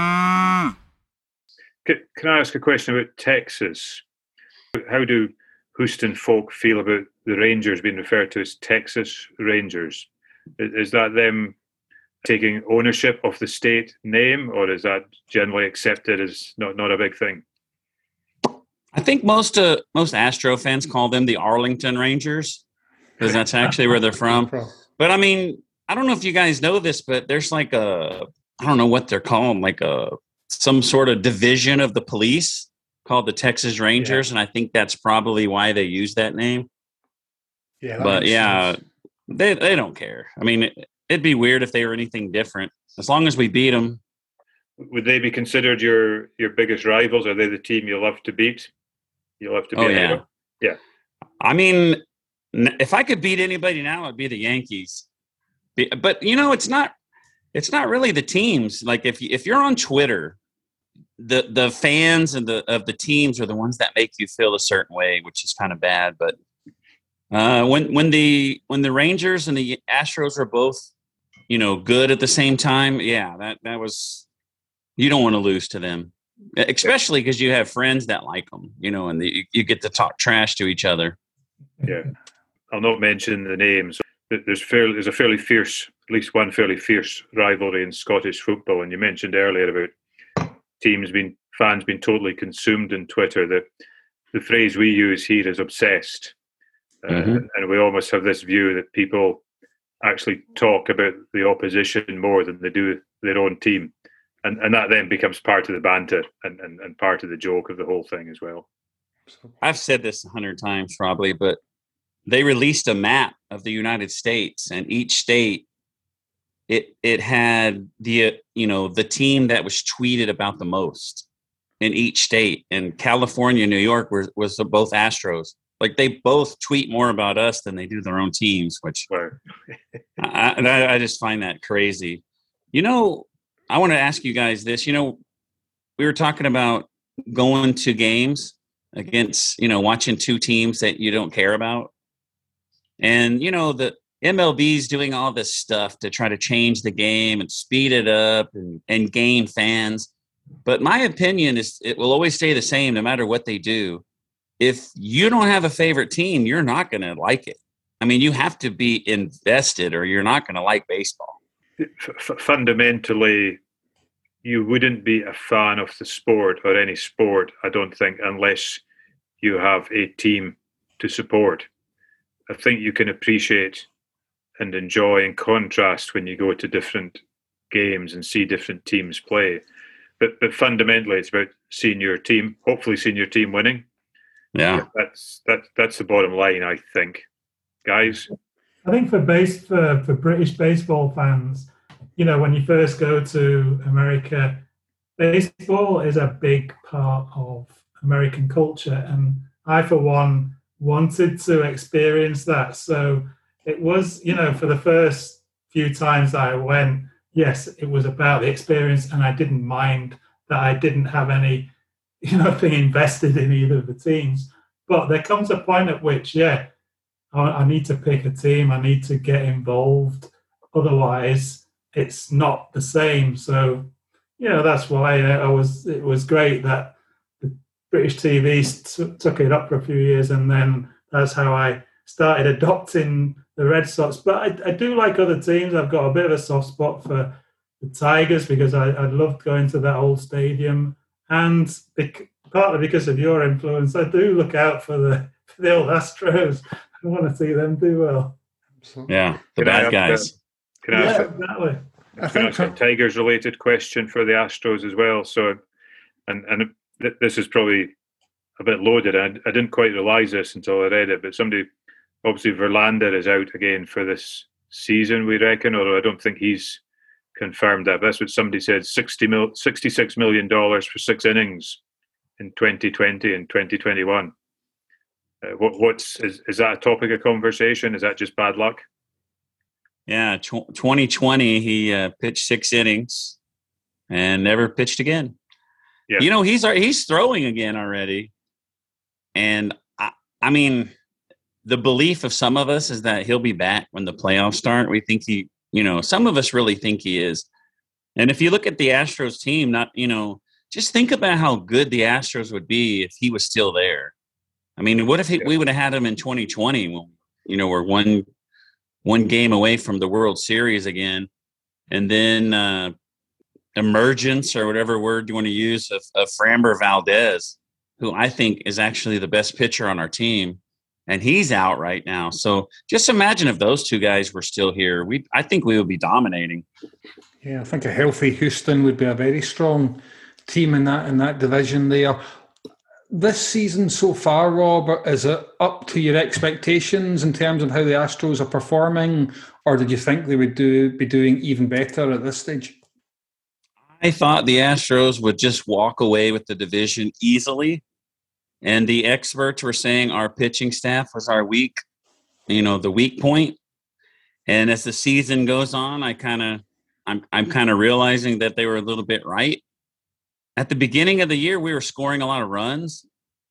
Can I ask a question about Texas? How do Houston folk feel about the Rangers being referred to as Texas Rangers. Is, is that them taking ownership of the state name, or is that generally accepted as not, not a big thing? I think most uh, most Astro fans call them the Arlington Rangers because that's actually where they're from. But I mean, I don't know if you guys know this, but there's like a, I don't know what they're called, like a some sort of division of the police called the Texas Rangers, yeah. And I think that's probably why they use that name. Yeah, but yeah, sense. they they don't care. I mean, it, it'd be weird if they were anything different. As long as we beat them. Would they be considered your your biggest rivals? Are they the team you love to beat? You love to beat. Oh yeah, them? Yeah. I mean, if I could beat anybody now, it'd be the Yankees. But you know, it's not. It's not really the teams. Like if you, if you're on Twitter, the the fans and the of the teams are the ones that make you feel a certain way, which is kind of bad. But uh, when when the when the Rangers and the Astros are both, you know, good at the same time, yeah, that that was. You don't want to lose to them, especially because you have friends that like them, you know, and the, you get to talk trash to each other. Yeah, I'll not mention the names. There's fairly there's a fairly fierce, at least one fairly fierce rivalry in Scottish football. And you mentioned earlier about teams being fans being totally consumed in Twitter. The the phrase we use here is obsessed, uh, mm-hmm. and we almost have this view that people actually talk about the opposition more than they do their own team. And and that then becomes part of the banter and, and, and part of the joke of the whole thing as well. I've said this a hundred times probably, but they released a map of the United States, and each state, it it had the you know the team that was tweeted about the most in each state. And California, New York was was the, both Astros. Like they both tweet more about us than they do their own teams, which right. I, I, I just find that crazy. You know. I want to ask you guys this. You know, we were talking about going to games against, you know, watching two teams that you don't care about. And, you know, the M L B's doing all this stuff to try to change the game and speed it up and, and gain fans. But my opinion is it will always stay the same no matter what they do. If you don't have a favorite team, you're not going to like it. I mean, you have to be invested or you're not going to like baseball. F- fundamentally, you wouldn't be a fan of the sport or any sport, I don't think, unless you have a team to support. I think you can appreciate and enjoy and contrast when you go to different games and see different teams play. But but fundamentally, it's about seeing your team, hopefully seeing your team winning. Yeah, that's that that's the bottom line, I think, guys. I think for base for, for British baseball fans, you know, when you first go to America, baseball is a big part of American culture. And I, for one, wanted to experience that. So it was, you know, for the first few times that I went, yes, it was about the experience. And I didn't mind that I didn't have any, you know, thing invested in either of the teams. But there comes a point at which, yeah, I need to pick a team. I need to get involved. Otherwise, it's not the same. So, you know, that's why I was. It was great that the British T V t- took it up for a few years, and then that's how I started adopting the Red Sox. But I, I do like other teams. I've got a bit of a soft spot for the Tigers because I, I loved going to that old stadium, and bec- partly because of your influence, I do look out for the for the old Astros. I want to see them do well. Yeah, the bad guys. Can I ask, yeah, exactly. can I ask a Tigers-related question for the Astros as well? So, and and th- this is probably a bit loaded. I, I didn't quite realise this until I read it, but somebody, obviously Verlander is out again for this season, we reckon, although I don't think he's confirmed that. But that's what somebody said, sixty mil, sixty-six million dollars for six innings in twenty twenty and twenty twenty-one. Uh, what, what's is, is that a topic of conversation? Is that just bad luck? Yeah, tw- twenty twenty he uh, pitched six innings and never pitched again. Yeah. You know, he's he's throwing again already, and I, I mean, the belief of some of us is that he'll be back when the playoffs start. We think he, you know, some of us really think he is. And if you look at the Astros team, not you know, just think about how good the Astros would be if he was still there. I mean, what if he, we would have had him in twenty twenty? When, you know, we're one one game away from the World Series again, and then uh, emergence or whatever word you want to use of, of Framber Valdez, who I think is actually the best pitcher on our team, and he's out right now. So just imagine if those two guys were still here. We, I think we would be dominating. Yeah, I think a healthy Houston would be a very strong team in that in that division there. This season so far, Rob, is it up to your expectations in terms of how the Astros are performing, or did you think they would do be doing even better at this stage? I thought the Astros would just walk away with the division easily, and the experts were saying our pitching staff was our weak, you know, the weak point. And as the season goes on, I kind of, I'm, I'm kind of realizing that they were a little bit right. At the beginning of the year, we were scoring a lot of runs,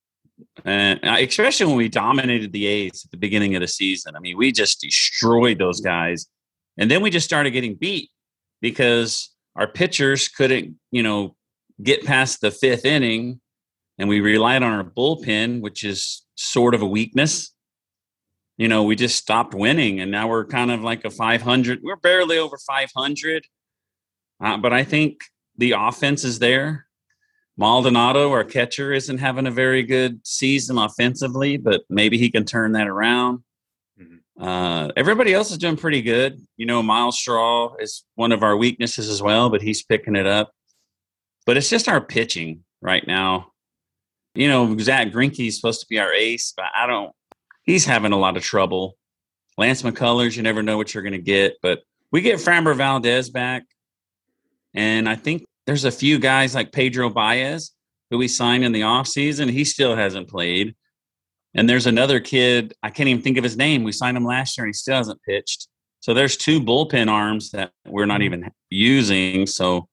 and especially when we dominated the A's at the beginning of the season. I mean, we just destroyed those guys, and then we just started getting beat because our pitchers couldn't, you know, get past the fifth inning, and we relied on our bullpen, which is sort of a weakness. You know, we just stopped winning, and now we're kind of like a five hundred. We're barely over five hundred, uh, but I think the offense is there. Maldonado, our catcher, isn't having a very good season offensively, but maybe he can turn that around. Mm-hmm. Uh, everybody else is doing pretty good. You know, Miles Straw is one of our weaknesses as well, but he's picking it up. But it's just our pitching right now. You know, Zach Greinke is supposed to be our ace, but I don't – he's having a lot of trouble. Lance McCullers, you never know what you're going to get. But we get Framber Valdez back, and I think there's a few guys like Pedro Baez who we signed in the offseason. He still hasn't played. And there's another kid, I can't even think of his name. We signed him last year and he still hasn't pitched. So there's two bullpen arms that we're not even using. So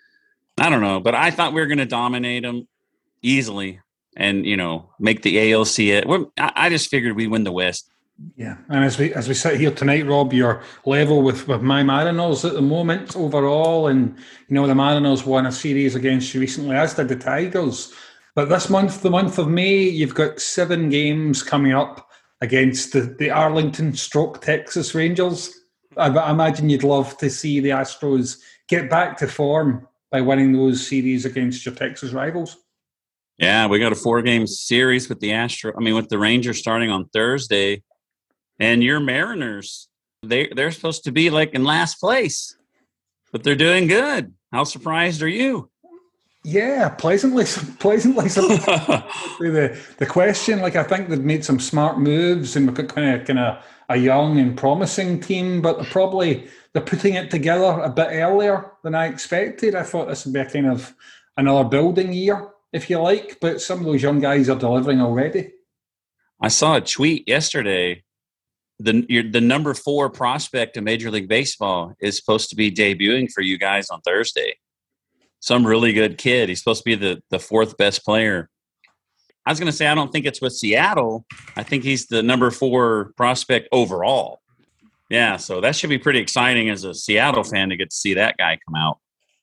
I don't know. But I thought we were going to dominate them easily and, you know, make the A L C it. We're, I just figured we'd win the West. Yeah, and as we as we sit here tonight, Rob, you're level with, with my Mariners at the moment overall, and you know the Mariners won a series against you recently, as did the Tigers. But this month, the month of May, you've got seven games coming up against the, the Arlington stroke Texas Rangers. I, I imagine you'd love to see the Astros get back to form by winning those series against your Texas rivals. Yeah, we got a four-game series with the Astros. I mean, with the Rangers starting on Thursday. And your Mariners, they, they're supposed to be like in last place, but they're doing good. How surprised are you? Yeah, pleasantly, pleasantly surprised. the, the question, like I think they've made some smart moves and we've got kind of, kind of a young and promising team, but they're probably, they're putting it together a bit earlier than I expected. I thought this would be a kind of another building year, if you like, but some of those young guys are delivering already. I saw a tweet yesterday. The you're, the number four prospect in Major League Baseball is supposed to be debuting for you guys on Thursday. Some really good kid. He's supposed to be the, the fourth best player. I was going to say I don't think it's with Seattle. I think he's the number four prospect overall. Yeah, so that should be pretty exciting as a Seattle fan to get to see that guy come out.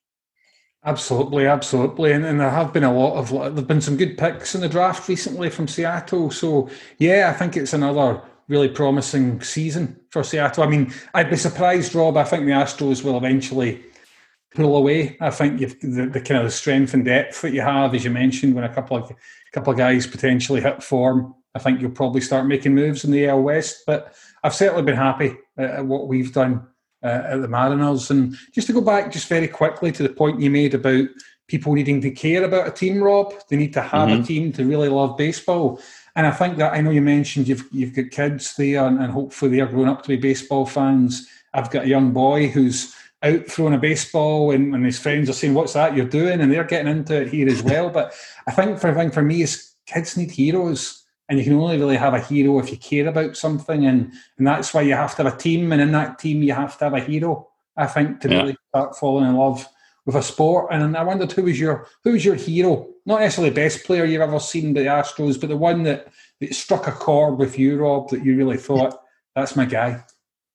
Absolutely, absolutely. And, and there have been a lot of – there have been some good picks in the draft recently from Seattle. So, yeah, I think it's another – really promising season for Seattle. I mean, I'd be surprised, Rob. I think the Astros will eventually pull away. I think you've the, the kind of the strength and depth that you have, as you mentioned, when a couple of a couple of guys potentially hit form, I think you'll probably start making moves in the A L West. But I've certainly been happy at what we've done uh, at the Mariners. And just to go back just very quickly to the point you made about people needing to care about a team, Rob, they need to have mm-hmm. a team to really love baseball. And I think that I know you mentioned you've you've got kids there, and, and hopefully they're growing up to be baseball fans. I've got a young boy who's out throwing a baseball, and, and his friends are saying, "What's that you're doing?" And they're getting into it here as well. But I think for thing for me is kids need heroes, and you can only really have a hero if you care about something, and and that's why you have to have a team, and in that team you have to have a hero. I think to yeah. really start falling in love with a sport. And I wondered who was your who was your hero? Not necessarily the best player you've ever seen by the Astros, but the one that, that struck a chord with you, Rob, that you really thought, that's my guy.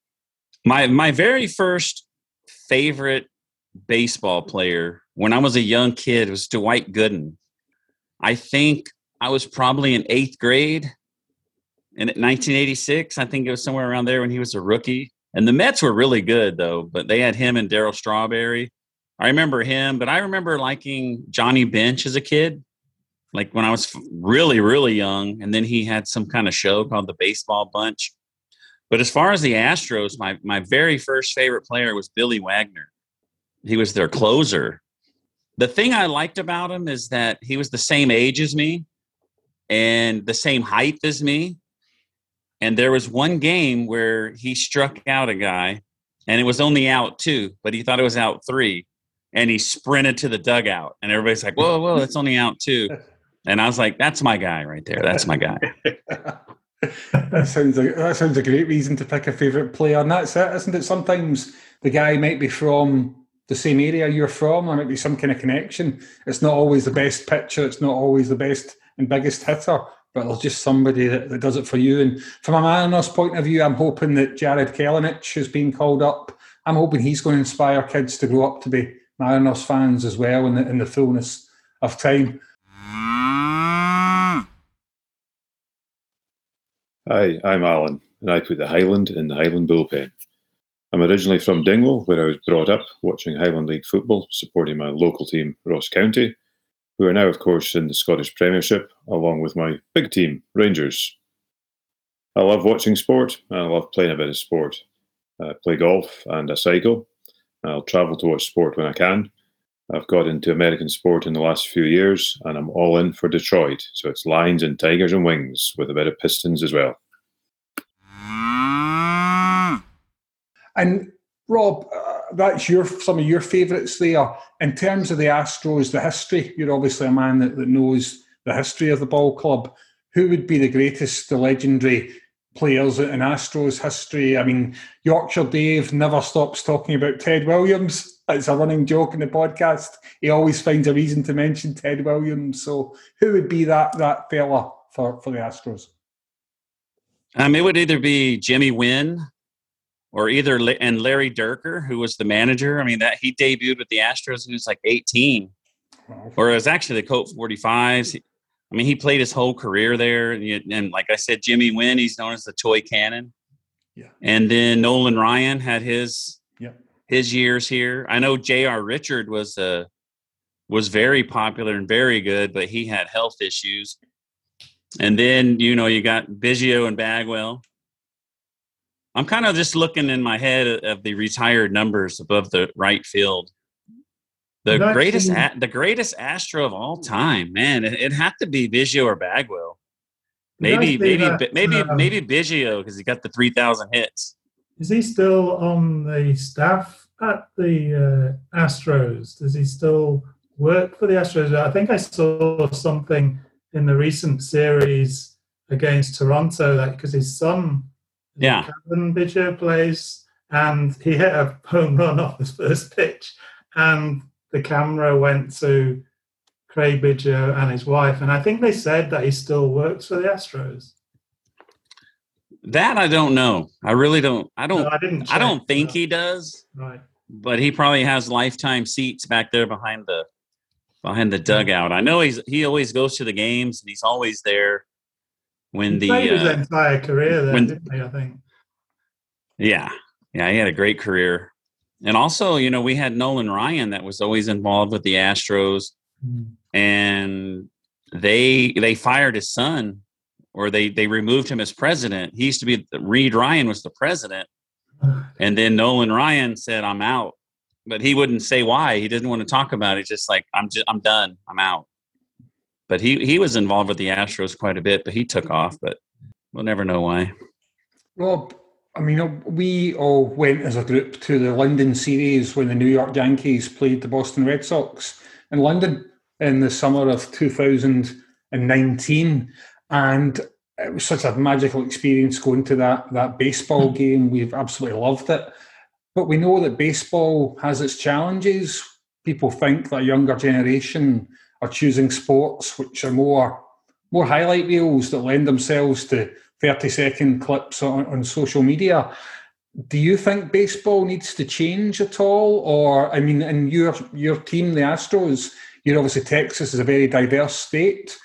My my very first favorite baseball player when I was a young kid was Dwight Gooden. I think I was probably in eighth grade in nineteen eighty-six. I think it was somewhere around there when he was a rookie. And the Mets were really good, though, but they had him and Darryl Strawberry. I remember him, but I remember liking Johnny Bench as a kid, like when I was really, really young. And then he had some kind of show called The Baseball Bunch. But as far as the Astros, my, my very first favorite player was Billy Wagner. He was their closer. The thing I liked about him is that he was the same age as me and the same height as me. And there was one game where he struck out a guy, and it was only out two, but he thought it was out three. And he sprinted to the dugout. And everybody's like, whoa, whoa, it's only out two. And I was like, that's my guy right there. That's my guy. that sounds like that sounds a great reason to pick a favourite player. And that's it, isn't it? Sometimes the guy might be from the same area you're from. There might be some kind of connection. It's not always the best pitcher. It's not always the best and biggest hitter. But there's just somebody that, that does it for you. And from a Marinos point of view, I'm hoping that Jared Kelenic has been called up. I'm hoping he's going to inspire kids to grow up to be Marinos fans as well in the, in the fullness of time. Hi, I'm Alan, and I put the Highland in the Highland Bullpen. I'm originally from Dingwall, where I was brought up watching Highland League football, supporting my local team, Ross County, who are now, of course, in the Scottish Premiership, along with my big team, Rangers. I love watching sport, and I love playing a bit of sport. I play golf and I cycle. I'll travel to watch sport when I can. I've got into American sport in the last few years, and I'm all in for Detroit. So it's Lions and Tigers and Wings, with a bit of Pistons as well. And Rob, uh, that's your some of your favourites there. In terms of the Astros, the history, you're obviously a man that, that knows the history of the ball club. Who would be the greatest, the legendary players in Astros history? I mean, Yorkshire Dave never stops talking about Ted Williams. It's a running joke in the podcast. He always finds a reason to mention Ted Williams. So who would be that that fella for, for the Astros? Um, it would either be Jimmy Wynn or either and Larry Durker, who was the manager. I mean, that he debuted with the Astros when he was like eighteen, wow. Or it was actually the Colt forty-fives. I mean, he played his whole career there. And, and like I said, Jimmy Wynn, he's known as the toy cannon. Yeah. And then Nolan Ryan had his yeah. his years here. I know J R Richard was uh, was very popular and very good, but he had health issues. And then, you know, you got Biggio and Bagwell. I'm kind of just looking in my head of the retired numbers above the right field. The That's greatest, a, the greatest Astro of all time, man. It, it had to be Biggio or Bagwell. Maybe, maybe, that, maybe, um, maybe Biggio because he got the three thousand hits. Is he still on the staff at the uh, Astros? Does he still work for the Astros? I think I saw something in the recent series against Toronto that because his son. Yeah, Kevin Biggio plays, and he hit a home run off his first pitch, and the camera went to Craig Biggio and his wife, and I think they said that he still works for the Astros. That I don't know. I really don't. I don't. No, I, didn't I don't think he does. Right, but he probably has lifetime seats back there behind the behind the dugout. I know he's he always goes to the games, and he's always there. When he the played his uh, entire career there, when, didn't he? I think. Yeah, yeah, he had a great career, and also, you know, we had Nolan Ryan that was always involved with the Astros, mm. and they they fired his son, or they they removed him as president. He used to be Reed Ryan was the president, and then Nolan Ryan said, "I'm out," but he wouldn't say why. He didn't want to talk about it. Just like I'm just I'm done. I'm out. But he, he was involved with the Astros quite a bit, but he took off. But we'll never know why. Rob, I mean, we all went as a group to the London series when the New York Yankees played the Boston Red Sox in London in the summer of two thousand nineteen. And it was such a magical experience going to that, that baseball game. We've absolutely loved it. But we know that baseball has its challenges. People think that a younger generation are choosing sports which are more more highlight reels that lend themselves to thirty-second clips on, on social media. Do you think baseball needs to change at all? Or, I mean, in your your team, the Astros, you're obviously Texas is a very diverse state.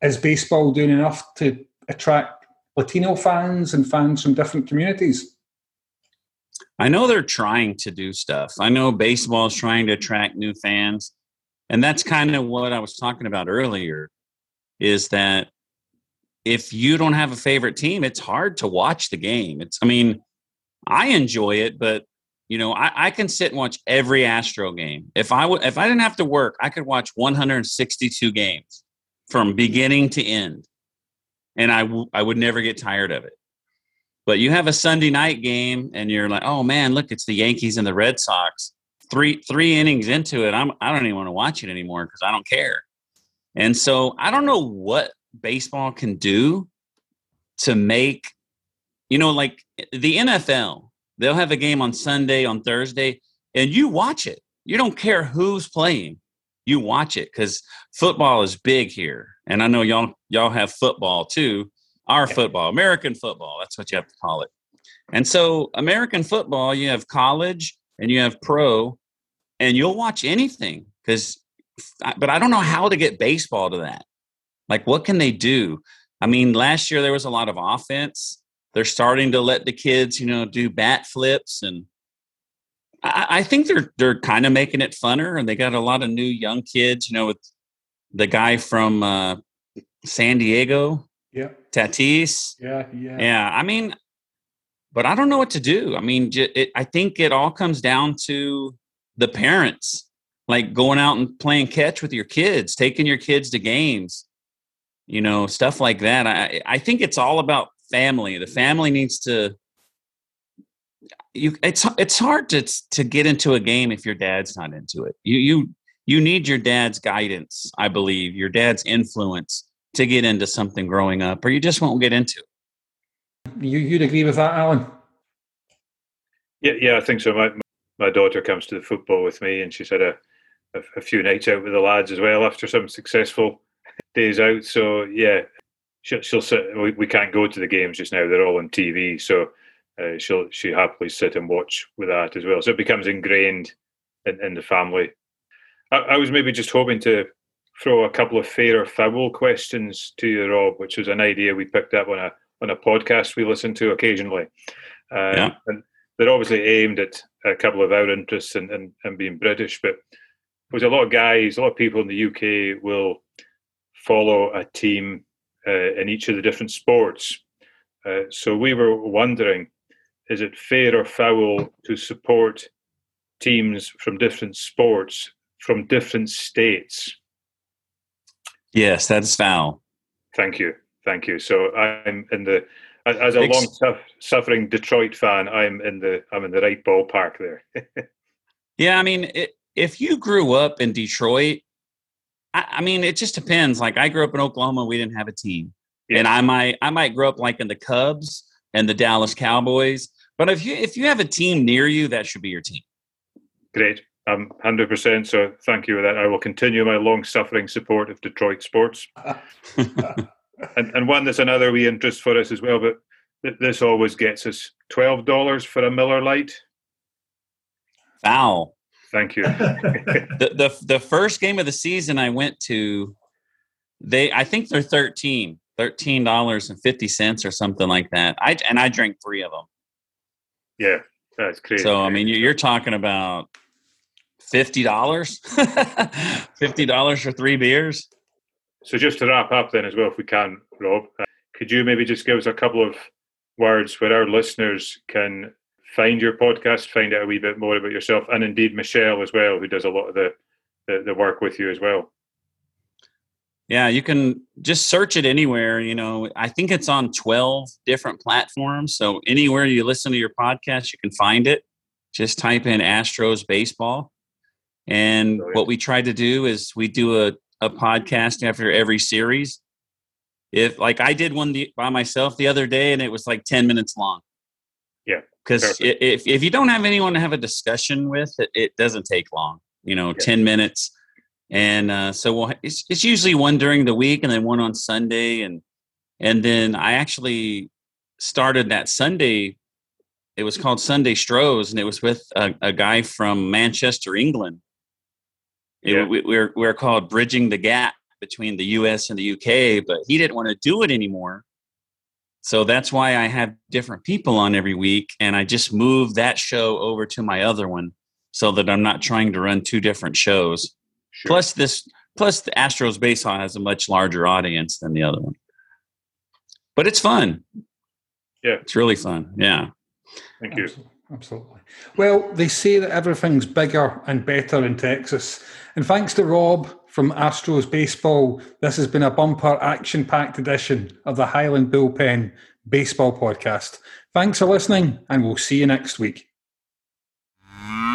is baseball doing enough to attract Latino fans and fans from different communities? I know they're trying to do stuff. I know baseball is trying to attract new fans. And that's kind of what I was talking about earlier, is that if you don't have a favorite team, it's hard to watch the game. It's, I mean, I enjoy it, but you know, I, I can sit and watch every Astro game. If I would, if I didn't have to work, I could watch one hundred sixty-two games from beginning to end, and I, w- I would never get tired of it. But you have a Sunday night game, and you're like, oh man, look, it's the Yankees and the Red Sox. Three three innings into it, I'm I don't even want to watch it anymore because I don't care. And so I don't know what baseball can do to make, you know, like the N F L. They'll have a game on Sunday, on Thursday, and you watch it. You don't care who's playing. You watch it because football is big here. And I know y'all y'all have football too. Our football, American football, that's what you have to call it. And so American football, you have college and you have pro, and you'll watch anything because – but I don't know how to get baseball to that. Like, what can they do? I mean, last year there was a lot of offense. They're starting to let the kids, you know, do bat flips, and I, I think they're they're kind of making it funner. And they got a lot of new young kids, you know, with the guy from uh, San Diego, yeah, Tatis, yeah, yeah, yeah. I mean, but I don't know what to do. I mean, it, I think it all comes down to the parents, like going out and playing catch with your kids, taking your kids to games, you know, stuff like that. I I think it's all about family. The family needs to you it's it's hard to to get into a game if your dad's not into it. You you you need your dad's guidance, I believe, your dad's influence to get into something growing up, or you just won't get into it. You you'd agree with that, Alan? Yeah, yeah, I think so. My my daughter comes to the football with me, and she's had a a, a few nights out with the lads as well after some successful days out. So yeah, she'll, she'll sit. We, we can't go to the games just now; they're all on T V. So uh, she'll she happily sit and watch with that as well. So it becomes ingrained in, in the family. I, I was maybe just hoping to throw a couple of fair or foul questions to you, Rob, which was an idea we picked up on a on a podcast we listen to occasionally. Uh, yeah. And they're obviously aimed at a couple of our interests and in, in, in being British, but there's a lot of guys, a lot of people in the U K will follow a team uh, in each of the different sports. Uh, so we were wondering, is it fair or foul to support teams from different sports from different states? Yes, that's foul. Thank you. Thank you. So I'm in the, as a long suffering Detroit fan, I'm in the, I'm in the right ballpark there. Yeah. I mean, it, if you grew up in Detroit, I, I mean, it just depends. Like I grew up in Oklahoma, we didn't have a team. Yeah. And I might, I might grow up like in the Cubs and the Dallas Cowboys. But if you, if you have a team near you, that should be your team. Great. Um, one hundred percent. So thank you for that. I will continue my long-suffering support of Detroit sports. and, and one that's another wee interest for us as well, but th- this always gets us twelve dollars for a Miller Lite. Foul. Thank you. the, the the first game of the season I went to, they I think they're thirteen. thirteen dollars and fifty cents or something like that. I And I drank three of them. Yeah, that's crazy. So, I mean, you're talking about fifty dollars? fifty dollars for three beers? So just to wrap up then as well, if we can, Rob, uh, could you maybe just give us a couple of words where our listeners can find your podcast, find out a wee bit more about yourself, and indeed Michelle as well, who does a lot of the, the, the work with you as well? Yeah, you can just search it anywhere. You know, I think it's on twelve different platforms. So anywhere you listen to your podcast, you can find it. Just type in Astros Baseball. And Brilliant. What we try to do is we do a, a podcast after every series. If like I did one the, by myself the other day, and it was like ten minutes long. Yeah. Because if, if you don't have anyone to have a discussion with, it, it doesn't take long, you know, yeah. ten minutes. And uh, so we'll, it's, it's usually one during the week and then one on Sunday. And and then I actually started that Sunday. It was called Sunday Strohs, and it was with a, a guy from Manchester, England. It, yeah. we, we're we're called Bridging the Gap between the U S and the U K, but he didn't want to do it anymore. So that's why I have different people on every week, and I just moved that show over to my other one so that I'm not trying to run two different shows. Sure. Plus this, plus the Astros Baseball has a much larger audience than the other one. But it's fun. Yeah. It's really fun. Yeah. Thank you. Absolutely. Absolutely. Well, they say that everything's bigger and better in Texas. And thanks to Rob from Astros Baseball, this has been a bumper action-packed edition of the Highland Bullpen Baseball Podcast. Thanks for listening, and we'll see you next week.